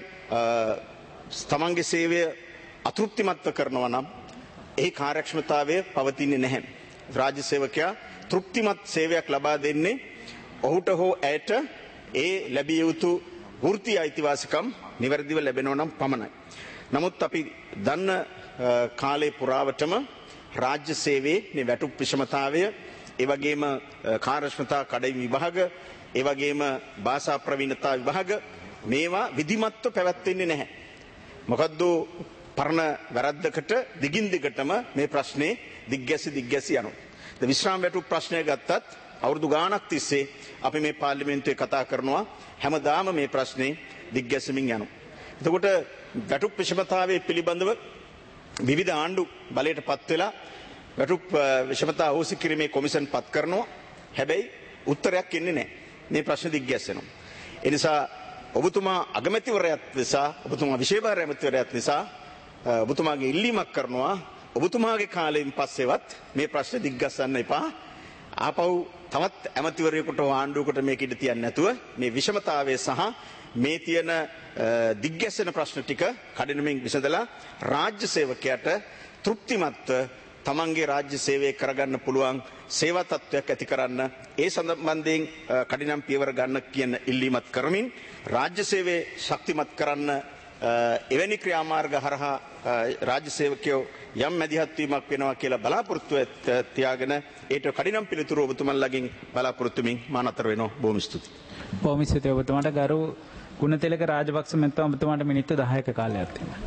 තමන්ගේ සේවය අතෘප්තිමත්ව කරනවා නම් ඒ කාර්යක්ෂමතාවය පවතින්නේ නැහැ. රාජ්‍ය සේවකයා තෘප්තිමත් සේවයක් ලබා දෙන්නේ ඔහුට හෝ ඇයට ඒ ලැබිය යුතු වෘත්තීය අයිතිවාසිකම් නිවැරදිව ලැබෙනවා නම් පමණයි. නමුත් අපි දන්න කාලේ පුරාවටම රාජ්‍ය සේවයේ මේ වැටුප් විෂමතාවය ඒ වගේම කාර්යක්ෂමතා කඩයිම් විභාග ඒ වගේම භාෂා ප්‍රවීණතා විභාග මේවා විධිමත්ව පැවැත්වෙන්නේ නැහැ. මොකද්ද පරණ වැරද්දකට දිගින් දිගටම මේ ප්‍රශ්නේ දිග්ගැසි යනවා. විශ්‍රාම වැටුප් ප්‍රශ්නය ගත්තත් අවුරුදු ගාණක් තිස්සේ අපි මේ පාර්ලිමේන්තුවේ කතා කරනවා හැමදාම මේ ප්‍රශ්නේ දිග්ගැසෙමින් යනවා. එතකොට වැටුප් විෂමතාවයේ පිළිබඳව විවිධ ආණ්ඩු බලයට පත් වෙලා වැටුප් විෂමතා අහෝසි කිරීමේ කොමිෂන් පත් කරනවා. හැබැයි උත්තරයක් එන්නේ නැහැ. මේ ප්‍රශ්න දිග්ගැස්සෙනවා. ඒ නිසා ඔබතුමා අගමැතිවරයාත් නිසා ඔබතුමා විශේෂ ඇමතිවරයාත් නිසා ඔබතුමාගේ ඉල්ලීමක් කරනවා ඔබතුමාගේ කාලයෙන් පස්සෙවත් මේ ප්‍රශ්න දිග්ගස්සන්න එපා. ආපහු තවත් ඇමතිවරයෙකුට ආණ්ඩුවකට මේක ඉඩ තියන්නේ නැතුව මේ විෂමතාවය සහ මේ තියෙන දිග්ගැස්සෙන ප්‍රශ්න ටික කඩිනමින් විසඳලා රාජ්‍ය සේවකයාට තෘප්තිමත්ව තමන්ගේ රාජ්‍ය සේවය කරගන්න පුළුවන් සේවා තත්ත්වයක් ඇති කරන්න ඒ සම්බන්ධයෙන් කඩිනම් පියවර ගන්න කියන ඉල්ලීමත් කරමින් රාජ්‍ය සේවය ශක්තිමත් කරන්න එවැනි ක්‍රියාමාර්ග හරහා රාජ්‍ය සේවකයෝ යම් මැදිහත් වීමක් වෙනවා කියලා බලාපොරොත්තු තියාගෙන ඒට කඩිනම් පිළිතුරු ඔබතුමන්ලගෙන් බලාපොරොත්තු වෙමින් මා නතර වෙනවා. බොහොම ස්තුතියි. බොහොම ස්තුතියි ඔබතුමාට. ගරු ගුණතිලක රාජපක්ෂ මහත්මයා ඔබතුමාට මිනිත්තු 10ක කාලයක් තියෙනවා.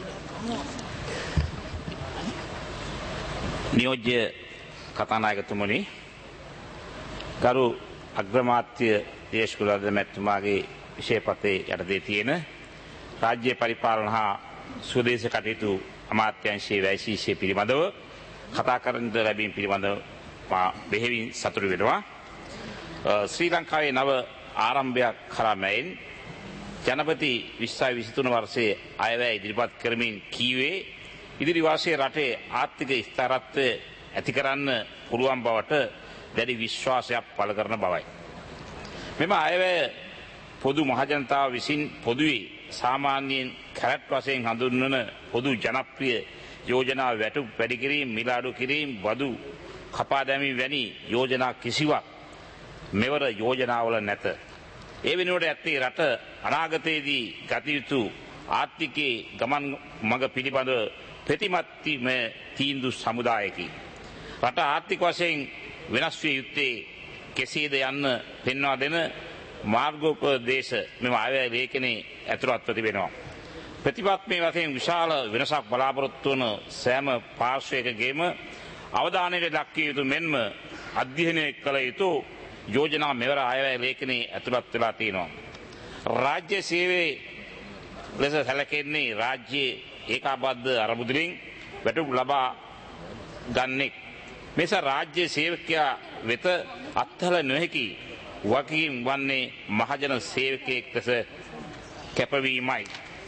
නියෝජ්‍ය කතානායකතුමනි, ගරු අග්‍රාමාත්‍ය දේශකුලද මැතිතුමාගේ විශේෂපතේ යටතේ තියෙන රාජ්‍ය පරිපාලන හා ස්වදේශ කටයුතු අමාත්‍යාංශයේ වැසීසිය පිළිබඳව කතා කරන්න ලැබීම පිළිබඳව මා බෙහෙවින් සතුටු වෙනවා. ශ්‍රී ලංකාවේ නව ආරම්භයක් කරා මැයින් ජනපති 2023 වර්ෂයේ අයවැය ඉදිරිපත් කරමින් කීවේ ඉදිරි වර්ෂයේ රටේ ආර්ථික ස්ථිරත්වය ඇති කරන්න පුළුවන් බවට දැඩි විශ්වාසයක් පළ කරන බවයි. මෙම අයවැය පොදු මහජනතාව විසින් පොදුවේ සාමාන්‍යයෙන් කැරට් වශයෙන් හඳුන්වන පොදු ජනප්‍රිය යෝජනා වැටුප් වැඩි කිරීම, මිල අඩු කිරීම, බදු කපා දැමීම වැනි යෝජනා කිසිවක් මෙවර යෝජනාවල නැත. ඒ වෙනුවට ඇත්තේ රට අනාගතයේදී ගත යුතු ආර්ථිකයේ ගමන් මඟ පිළිබඳ ප්‍රතිමත්තිම තීන්දුව සමුදායකි. රට ආර්ථික වශයෙන් වෙනස් විය යුත්තේ කෙසේද යන්න පෙන්වා දෙන මාර්ගෝපදේශ මෙම අයවැය ලේඛනයේ ඇතුළත්ව තිබෙනවා. ප්‍රතිපත්තිමය වශයෙන් විශාල වෙනසක් බලාපොරොත්තු වන සෑම පාර්ශ්වයකගේම අවධානයට ලක්විය යුතු මෙන්ම අධ්‍යයනය කළ යුතු යෝජනා මෙවර අයවැය ලේඛනයේ ඇතුළත් වෙලා තියෙනවා. රාජ්‍ය සේවයේ ලෙස සැලකෙන්නේ රාජ්‍යයේ ඒකාබද්ධ අරමුදලින් වැටුප් ලබා ගන්නෙක්. මෙසා රාජ්‍ය සේවකයා වෙත අත්හල නොහැකි වගකීම් වන්නේ මහජන සේවකයෙක් ලෙස කැපවීමයි.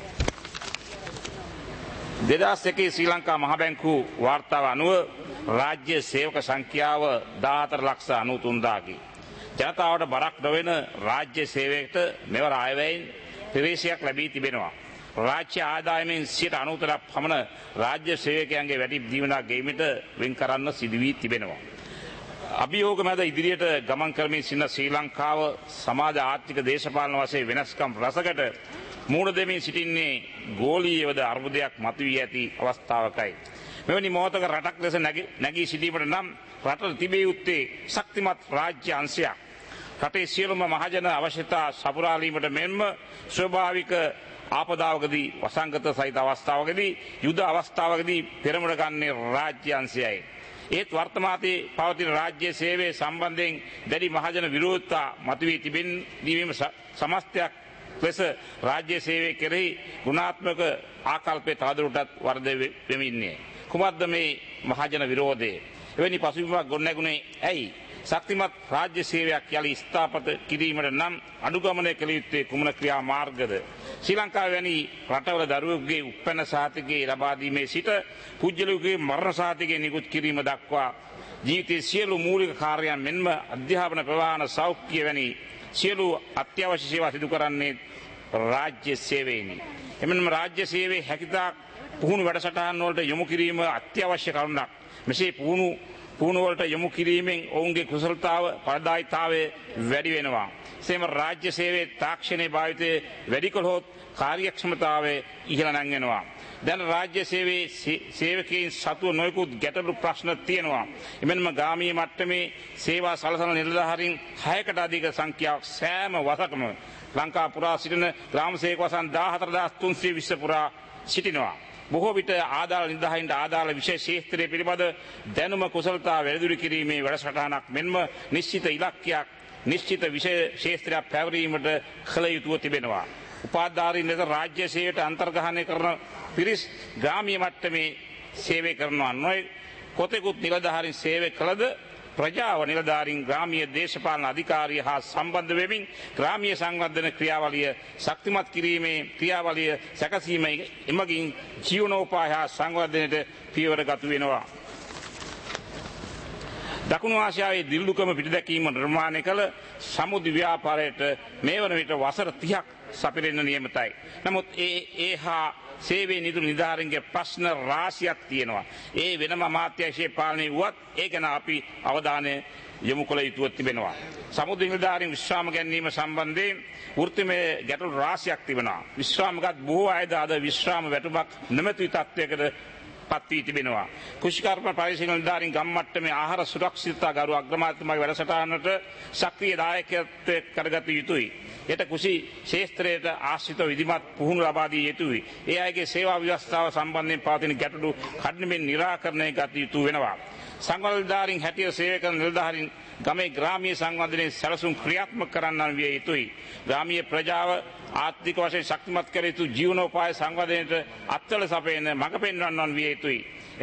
2001 ශ්‍රී ලංකා මහ බැංකුව වාර්තාව අනුව රාජ්‍ය සේවක සංඛ්‍යාව 14,93,000කි. ජනතාවට බරක් නොවන රාජ්‍ය සේවයට මෙවර අයවැයෙන් ප්‍රවේශයක් ලැබී තිබෙනවා. රාජ්‍ය ආදායමෙන් 93% පමණ රාජ්‍ය සේවකයන්ගේ වැඩි දීවනා ගෙවීමට වෙන් කරන්න සිදු වී තිබෙනවා. අභියෝග මැද ඉදිරියට ගමන් කරමින් සිටින ශ්‍රී ලංකාව සමාජ ආර්ථික දේශපාලන වශයෙන් වෙනස්කම් රසකට මුහුණ දෙමින් සිටින්නේ ගෝලීයවද අර්බුදයක් මතුවී ඇති අවස්ථාවකයි. මෙවැනි මොහොතක රටක් ලෙස නැගී සිටීමට නම් රටට තිබිය යුත්තේ ශක්තිමත් රාජ්‍ය අංශයක්. රටේ සියලුම මහජන අවශ්‍යතා සපුරාලීමට මෙන්ම ස්වභාවික ආපදාවකදී වසංගත සහිත අවස්ථාවකදී යුද අවස්ථාවකදී පෙරමුණ ගන්නේ රාජ්‍ය අංශයයි. ඒත් වර්තමානයේ පවතින රාජ්‍ය සේවය සම්බන්ධයෙන් දැඩි මහජන විරෝධතා මතුවී තිබෙන සමස්තයක් ලෙස රාජ්‍ය සේවය කෙරෙහි ගුණාත්මක ආකල්පය තවදුරටත් වර්ධනය වෙමින්නේ. කුමක්ද මේ මහජන විරෝධය? එවැනි පසුබිමක් ගොඩනැගුණේ ඇයි? ශක්තිමත් රාජ්‍ය සේවයක් යලි ස්ථාපිත කිරීමට නම් අනුගමනය කළ යුත්තේ කුමන ක්‍රියා මාර්ගද? ශ්‍රී ලංකාව වැනි රටවල දරුවෙකුගේ උපැන්න සහතිකයේ ලබා දීමේ සිට පුද්ගලයෙකුගේ මරණ සහතිකයේ නිකුත් කිරීම දක්වා ජීවිතයේ සියලු මූලික කාර්යයන් මෙන්ම අධ්‍යාපන ප්‍රවාහන සෞඛ්‍ය වැනි සියලු අත්‍යවශ්‍ය සේවා සිදු කරන්නේ රාජ්‍ය සේවයෙනි. එමෙන්ම රාජ්‍ය සේවයේ හැකියතාක් පුහුණු වැඩසටහන් වලට යොමු කිරීම අත්‍යවශ්‍ය කරුණක්. මෙසේ පුහුණු වලට යොමු කිරීමෙන් ඔවුන්ගේ කුසලතාව ඵලදායීතාවය වැඩි වෙනවා. එසේම රාජ්‍ය සේවයේ තාක්ෂණයේ භාවිතය වැඩි කළොත් කාර්යක්ෂමතාවය ඉහළ නැංගෙනවා. දැන් රාජ්‍ය සේවයේ සේවකයන් සතුව නොයෙකුත් ගැටලු ප්‍රශ්න තියෙනවා. එමෙන්ම ග්‍රාමීය මට්ටමේ සේවා සලසන නිලධාරීන් 6කට අධික සංඛ්‍යාවක් සෑම වසකම ලංකා පුරා සිටින ග්‍රාම සේවක වසන් 14320 පුරා සිටිනවා. බොහෝ විට ආදාළ නිලධාරීන්ට ආදාළ විශේෂ ක්ෂේත්‍රයේ පිළිබඳ දැනුම කුසලතාව වැඩිදුරු කිරීමේ වැඩසටහනක් මෙන්ම නිශ්චිත ඉලක්කයක් නිශ්චිත විශේෂ ක්ෂේත්‍රයක් පැවරීමට කළ යුතුව තිබෙනවා. උපාධාරීන් ලෙස රාජ්‍ය සේවයට අන්තර්ග්‍රහණය කරන පිරිස් ග්‍රාමීය මට්ටමේ සේවය කරනවා. කොතෙකුත් නිලධාරීන් සේවය කළද ප්‍රජාව නිලධාරීන් ග්‍රාමීය දේශපාලන අධිකාරිය හා සම්බන්ධ වෙමින් ග්‍රාමීය සංවර්ධන ක්‍රියාවලිය ශක්තිමත් කිරීමේ ක්‍රියාවලිය සැකසීම එමගින් ජීවනෝපාය හා සංවර්ධනයට පියවර ගත වෙනවා. දකුණු ආසියාවේ දිල්ලුකම පිටදැකීම නිර්මාණය කළ සමුද්‍ර ව්‍යාපාරයට මේ වන විට වසර 30ක් සපිරෙන්න නියමිතයි. නමුත් ඒ හා සේවයේ නිදුණු නිලධාරීන්ගේ ප්‍රශ්න රාශියක් තියෙනවා. ඒ වෙනම අමාත්‍යාංශයේ පාලනය වුවත් ඒ ගැන අපි අවධානය යොමු කළ යුතුව තිබෙනවා. සමුද්‍ර නිලධාරීන් විශ්‍රාම ගැනීම සම්බන්ධයෙන් වෘත්තිමය ගැටලු රාශියක් තිබෙනවා. විශ්‍රාමගත් බොහෝ අයද අද විශ්‍රාම වැටුපක් නොමැති තත්ත්වයකට පත් වී තිබෙනවා. කෘෂිකර්ම පරිශීලන නිලධාරීන් ගම් මට්ටමේ ආහාර සුරක්ෂිතතා ගරු අග්‍රාමාත්‍යතුමාගේ වැඩසටහනට සක්‍රීය දායකත්වයක් කරගත යුතුයි. එයට කෘෂි ක්ෂේත්‍රයට ආශ්‍රිත විධිමත් පුහුණු ලබා දිය යුතුයි. ඒ අයගේ සේවා ව්‍යවස්ථාව සම්බන්ධයෙන් පවතින ගැටලු කඩිනමින් निराකරණය ගත යුතු වෙනවා. සංවර්ධනධාරීන් හැටියට සේවය කරන නිලධාරීන් ගමේ ග්‍රාමීය සංවර්ධනයේ සැලසුම් ක්‍රියාත්මක කරන්නන් විය යුතුයි. ග්‍රාමීය ප්‍රජාව ආර්ථික වශයෙන් ශක්තිමත් කර යුතු ජීවනෝපාය සංවර්ධනයට අත්වල සපයන මඟ පෙන්වන්නන් විය යුතුයි.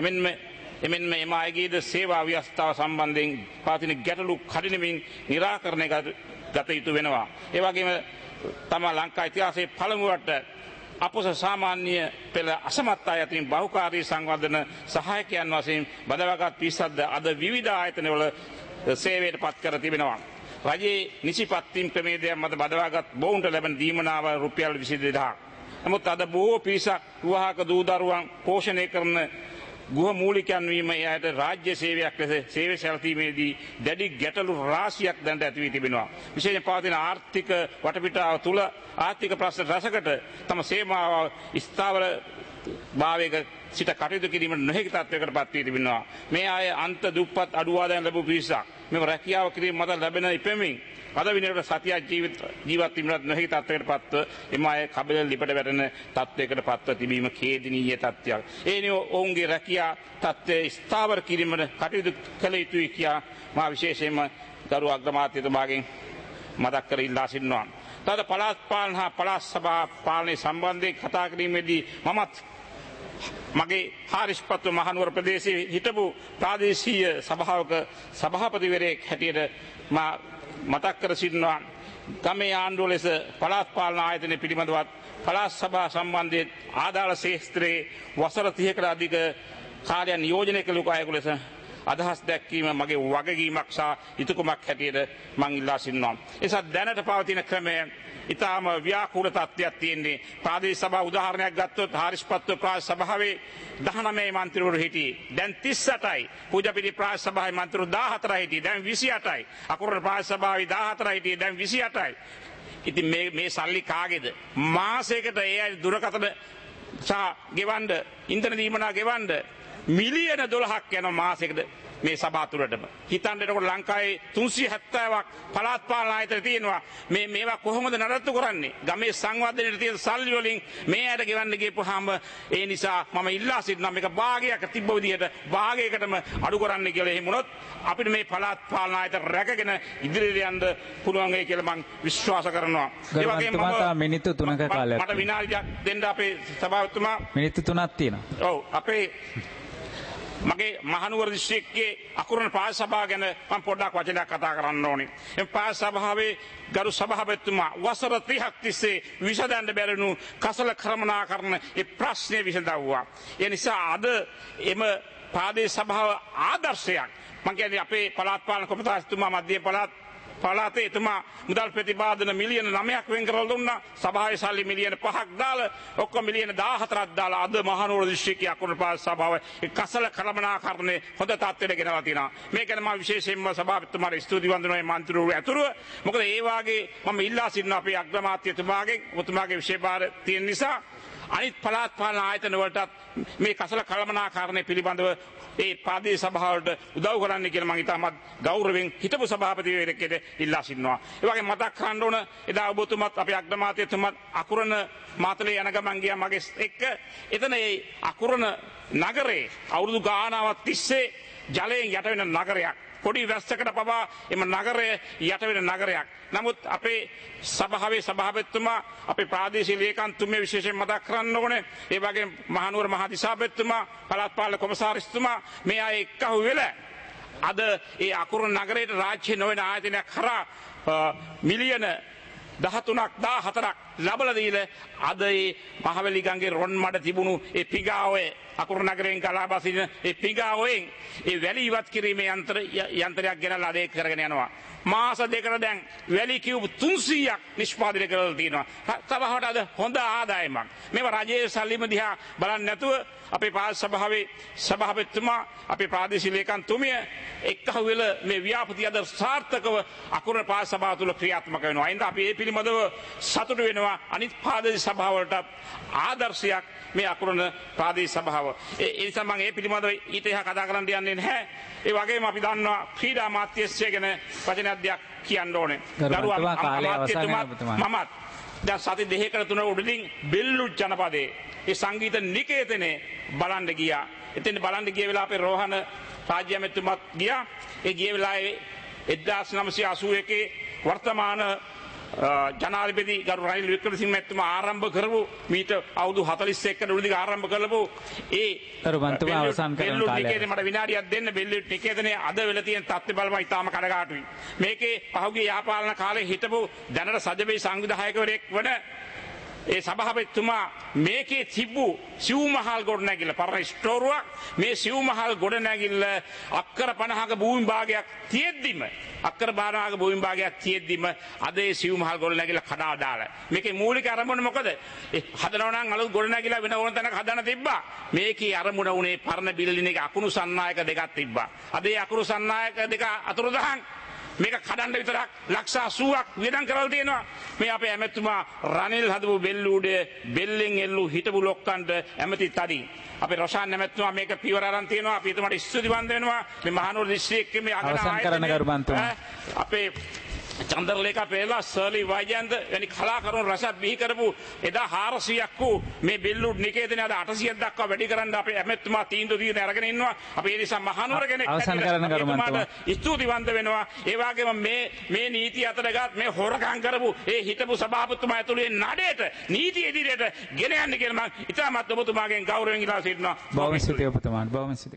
එමෙන්ම එම අයගේද සේවා ව්‍යවස්ථාව සම්බන්ධයෙන් පවතින ගැටලු කඩිනමින් निराකරණය ගත යුතු වෙනවා. ඒ වගේම තම ලංකා ඉතිහාසයේ පළමුවට අපොස සාමාන්‍ය පෙළ අසමත් අය අතරින් බහුකාර්ය සංවර්ධන සහායකයන් වශයෙන් බදවාගත් පිරිසක්ද අද විවිධ ආයතනවල සේවයට පත් කර තිබෙනවා. රජයේ නිසිපත්වීම් ක්‍රමේදයක් මත බදවාගත් බොවුන්ට ලැබෙන දීමනාව රුපියල් 22000ක්. නමුත් අද බොහෝ පිරිසක් විවාහක දූ දරුවන් පෝෂණය කරන ගෘහ මූලිකයන් වීම එයට රාජ්‍ය සේවයක් ලෙස සේවය සැලසීමේදී දැඩි ගැටලු රාශියක් දැනට ඇති වී තිබෙනවා. විශේෂයෙන් පවතින ආර්ථික වටපිටාව තුළ ආර්ථික ප්‍රශ්න රසකට තම සේවාව ස්ථාවර භාවයක සිට කටයුතු කිරීමට නොහැකි තත්ත්වයකට පත් වී තිබෙනවා. මේ අය අන්ත දුප්පත් අඩු ආදායම් ලැබූ පිරිසක්. මෙම රැකියාව කිරීම මත ලැබෙන ඉපෙමින් අද විනයට සතියක් ජීවත් වීමට නොහැකි තත්ත්වයකට පත්ව එම අය කබල ලිපට වැටෙන තත්ත්වයකට පත්ව තිබීම ඛේදනීය තත්ත්වයක්. ඒ නිව ඔවුන්ගේ රැකියා තත්ත්වය ස්ථාවර කිරීමට කටයුතු කළ යුතුයි කියා මා විශේෂයෙන්ම ගරු අග්‍රාමාත්‍යතුමාගෙන් මතක් කර ඉල්ලා සිටිනවා. තද පළාත් පාලන හා පළාත් සභා පාලනය සම්බන්ධයෙන් කතා කිරීමේදී මමත් මගේ හාරිස්පත්ව මහනුවර ප්‍රදේශයේ හිටපු ප්‍රාදේශීය සභාවක සභාපතිවරයෙක් හැටියට මා මතක් කර සිටිනවා. ගමේ ආණ්ඩුව ලෙස පළාත් පාලන ආයතනය පිළිබඳවත් පළාත් සභා සම්බන්ධයෙන් ආදාළ ක්ෂේත්‍රයේ වසර 30කට අධික කාර්යයන් නියෝජනය කළ අයෙකු ලෙස අදහස් දැක්වීම මගේ වගකීමක් සහ යුතුයකමක් හැටියට මම ඉල්ලා සිටිනවා. එසා දැනට පවතින ක්‍රමය ඉතාම ව්‍යාකූල තත්ත්වයක් තියෙන්නේ. ප්‍රාදේශ සභා උදාහරණයක් ගත්තොත් හාරිස්පත්ව ප්‍රාදේශ සභාවේ 19 මන්ත්‍රීවරු හිටියේ. දැන් 38යි. පූජාපිටි ප්‍රාදේශ සභාවේ මන්ත්‍රීවරු 14 හිටියේ. දැන් 28යි. අකුරණ ප්‍රාදේශ සභාවේ 14 හිටියේ. දැන් 28යි. ඉතින් මේ සල්ලි කාගේද? මාසයකට ඒ අය දුරකථන සහ ගෙවන්න ඉන්ධන දීමනා ගෙවන්න මිලියන 12ක් යනවා මාසයකට මේ සභා තුරටම. හිතන්න එතකොට ලංකාවේ 370ක් පළාත් පාලන ආයතන තියෙනවා. මේවා කොහොමද නඩත්තු කරන්නේ? ගමේ සංවර්ධනයේ තියෙන සල්ලි වලින් මේ ඇයට ගෙවන්න ගියපුවාම ඒ නිසා මම ඉල්ලා සිටිනවා මේක භාගයක් තිබ්බ විදිහට භාගයකටම අඩු කරන්න කියලා. එහෙම වුණොත් අපිට මේ පළාත් පාලන ආයතන රැකගෙන ඉදිරියට යන්න පුළුවන් වෙයි කියලා මම විශ්වාස කරනවා. ඒ වගේම මිනිත්තු 3ක කාලයක් මට විනාඩියක් දෙන්න අපේ සභාපතිතුමා. මිනිත්තු 3ක් තියෙනවා. ඔව් අපේ මගේ මහනුවර දිස්ත්‍රික්කයේ අකුරණ ප්‍රාදේශ සභාව ගැන මම පොඩ්ඩක් වචනයක් කතා කරන්න ඕනේ. මේ ප්‍රාදේශ සභාවේ ගරු සභාපතිතුමා වසර 30ක් තිස්සේ විසඳන්න බැරිණු කසල ක්‍රමනාකරණ ඒ ප්‍රශ්නේ විසඳවුවා. ඒ නිසා අද එම ප්‍රාදේශ සභාව ආදර්ශයක්. මම කියන්නේ අපේ පළාත් පාලන කොමසාරිස්තුමා මධ්‍ය පළාත් පළාතේ එතුමා මුදල් ප්‍රතිපාදන මිලියන 9ක් වෙන් කරලා දුන්නා. සභාවේ සල්ලි මිලියන 5ක් දාලා ඔක්කොම මිලියන 14ක් දාලා අද මහනුවර දිස්ත්‍රික්කයේ අකුරු පාස් සභාව කසල කළමනාකරණය හොඳ තත්ත්වයට ගෙනලා තියෙනවා. මේක ගැන මම විශේෂයෙන්ම සභාපතිතුමාට ස්තුති වන්දනයි මන්ත්‍රීවරු ඇතුළුව. මොකද ඒ වාගේ මම ඉල්ලා සිටිනවා අපේ අග්‍රාමාත්‍යතුමාගෙන් ඔබතුමාගේ විශේෂ භාර තියෙන නිසා අනිත් පළාත් පාලන ආයතන වලටත් මේ කසල කළමනාකරණය පිළිබඳව ඒ ප්‍රාදේශීය සභාවලට උදව් කරන්න කියලා මම ඉතාමත් ගෞරවයෙන් හිටපු සභාපතිවරයෙක්ට ඉල්ලා සිටිනවා. ඒ වගේ මතක් කරන්න ඕන එදා ඔබතුමත් අපේ අග්‍රාමාත්‍යතුමත් අකුරණ මාතලේ යන ගමන් ගියා මගේ එක්ක. එතන ඒ අකුරණ නගරේ අවුරුදු ගානාවක් තිස්සේ ජලයෙන් යට වෙන නගරයක්. පොඩි වැස්සකට පවා එම නගරය යට වෙන නගරයක්. නමුත් අපේ සභාවේ සභාපතිතුමා අපේ ප්‍රාදේශීය ලේකම්තුමිය විශේෂයෙන් මතක් කරන්න ඕනේ. ඒ වගේම මහනුවර මහදිසාපතිතුමා පළාත් පාලන කොමසාරිස්තුමා මේ අය එක්කහුව වෙලා අද ඒ අකුරණ නගරයට රාජ්‍ය නොවන ආයතනයක් කරා මිලියන 13ක් 14ක් ලබලා දීලා අද ඒ මහවැලි ගඟේ රොන් මඩ තිබුණු ඒ පිගාවේ අකුරු නගරයෙන් ගලා බසින ඒ පිගාවෙන් ඒ වැලි ඉවත් කිරීමේ යන්ත්‍රයක් ගෙනල්ලා අද ඒක කරගෙන යනවා. මාස දෙකකට දැන් වැලි කියුබ් 300ක් නිෂ්පාදනය කරලා තියෙනවා. සභාවට අද හොඳ ආදායමක්. මේවා රජයේ සල්ලිම දිහා බලන්නේ නැතුව අපේ පාස් සභාවේ සභාපතිතුමා අපේ ප්‍රාදේශීය ලේකම්තුමිය එක්කහුව වෙලා මේ ව්‍යාපෘති අද සාර්ථකව අකුරණ පාස් සභාව තුළ ක්‍රියාත්මක වෙනවා. අයින්ද අපි මේ පිළිබඳව සතුටු වෙනවා. අනිත් ප්‍රාදේශීය සභාවලට ආදර්ශයක් මේ අකුරණ ප්‍රාදේශීය සභාව. ඒ නිසා මම මේ පිළිබඳව ඊට එහා කතා කරන්න යන්නේ නැහැ. ඒ වගේම අපි දන්නවා ක්‍රීඩා මාත්‍යස්ය ගැන වචනයක් දෙයක් කියන්න ඕනේ. ගරුවන්තුමා කාලය අවසන් වෙනවා. මමත් දැන් සති දෙකකට තුනකට උඩින් බෙල්ලු ජනපදයේ ඒ සංගීත නිකේතනේ බලන්න ගියා. එතෙන් බලන්න ගිය වෙලාව අපේ රෝහණ රාජ්‍ය ඇමතිතුමත් ගියා. ඒ ගිය වෙලාවේ 1981 වර්තමාන ජනාධිපති ගරු රනිල් වික්‍රමසිංහ මැතිතුමා ආරම්භ කරපු මීට අවුරුදු 41 කට උඩින් ආරම්භ කරලපු ඒ ගරුවන්තුමා අවසන් කරන කාලය මට විනාඩියක් දෙන්න බෙල්ලු නිකේතනේ අද වෙලා තියෙන තත්ත්වය බලම ඉතාම කඩගාටුයි. මේකේ පහුගිය යාපාලන කාලේ හිටපු දැනට සජබේ සංවිධායකවරයෙක් වන ඒ සභාපතිතුමා මේකේ තිබ්බු සිව්මහල් ගොඩනැගිල්ල පරණ ස්ටෝරුවක් මේ සිව්මහල් ගොඩනැගිල්ල අක්කර 50ක භූමි භාගයක් තියෙද්දිම අක්කර 50ක භූමි භාගයක් තියෙද්දිම අද ඒ සිව්මහල් ගොඩනැගිල්ල කඩා දාලා මේකේ මූලික අරමුණ මොකද? ඒ හදනවා නම් අලුත් ගොඩනැගිල්ල වෙන ඕන තැනක හදන්න තිබ්බා. මේකේ අරමුණ උනේ පරණ බිල්ඩින් එකේ අකුණු සන්නායක දෙකක් තිබ්බා. අද ඒ අකුණු සන්නායක දෙක අතුරුදහන් මේක කඩන්න විතරක් ලක්ෂ 80ක් වියදම් කරලා තියෙනවා. මේ අපේ ඇමතුමා රනිල් හදපු බෙල්ලුඩේ බෙල්ලෙන් එල්ලු හිටපු ලොක්කන්ට ඇමති තඩින් අපේ රොෂාන් ඇමතුමා මේක පියවර අරන් තියෙනවා. අපි එතුමාට ස්තුති වන්ද වෙනවා. මේ මහනුවර දිස්ත්‍රික්කයේ මේ අගන අපේ චන්ද්‍රලේඛා පෙරේරා සර්ලි වයිජන්ද වැනි කලාකරුවෝ රසත් බිහි කරපු එදා 400ක් වූ මේ බෙල්ලුඩ් නිකේතනේ අද 800ක් දක්වා වැඩි කරන්න අපේ ඇමතුමා තීන්දුව දීගෙන අරගෙන ඉන්නවා. අපි ඒ නිසා මහනුවර කෙනෙක් ස්තුතිවන්ත වෙනවා. ඒ වගේම මේ නීති අතරගත මේ හොරකම් කරපු ඒ හිටපු සභාපතිතුමා ඇතුළේ නඩේට නීති ඉදිරියට ගෙන යන්න කියලා මම ඉතාමත් ඔබතුමාගෙන් ගෞරවයෙන් ඉල්ලා සිටිනවා. බොහොම ස්තුතියි ඔබතුමාට. බොහොම ස්තුතියි.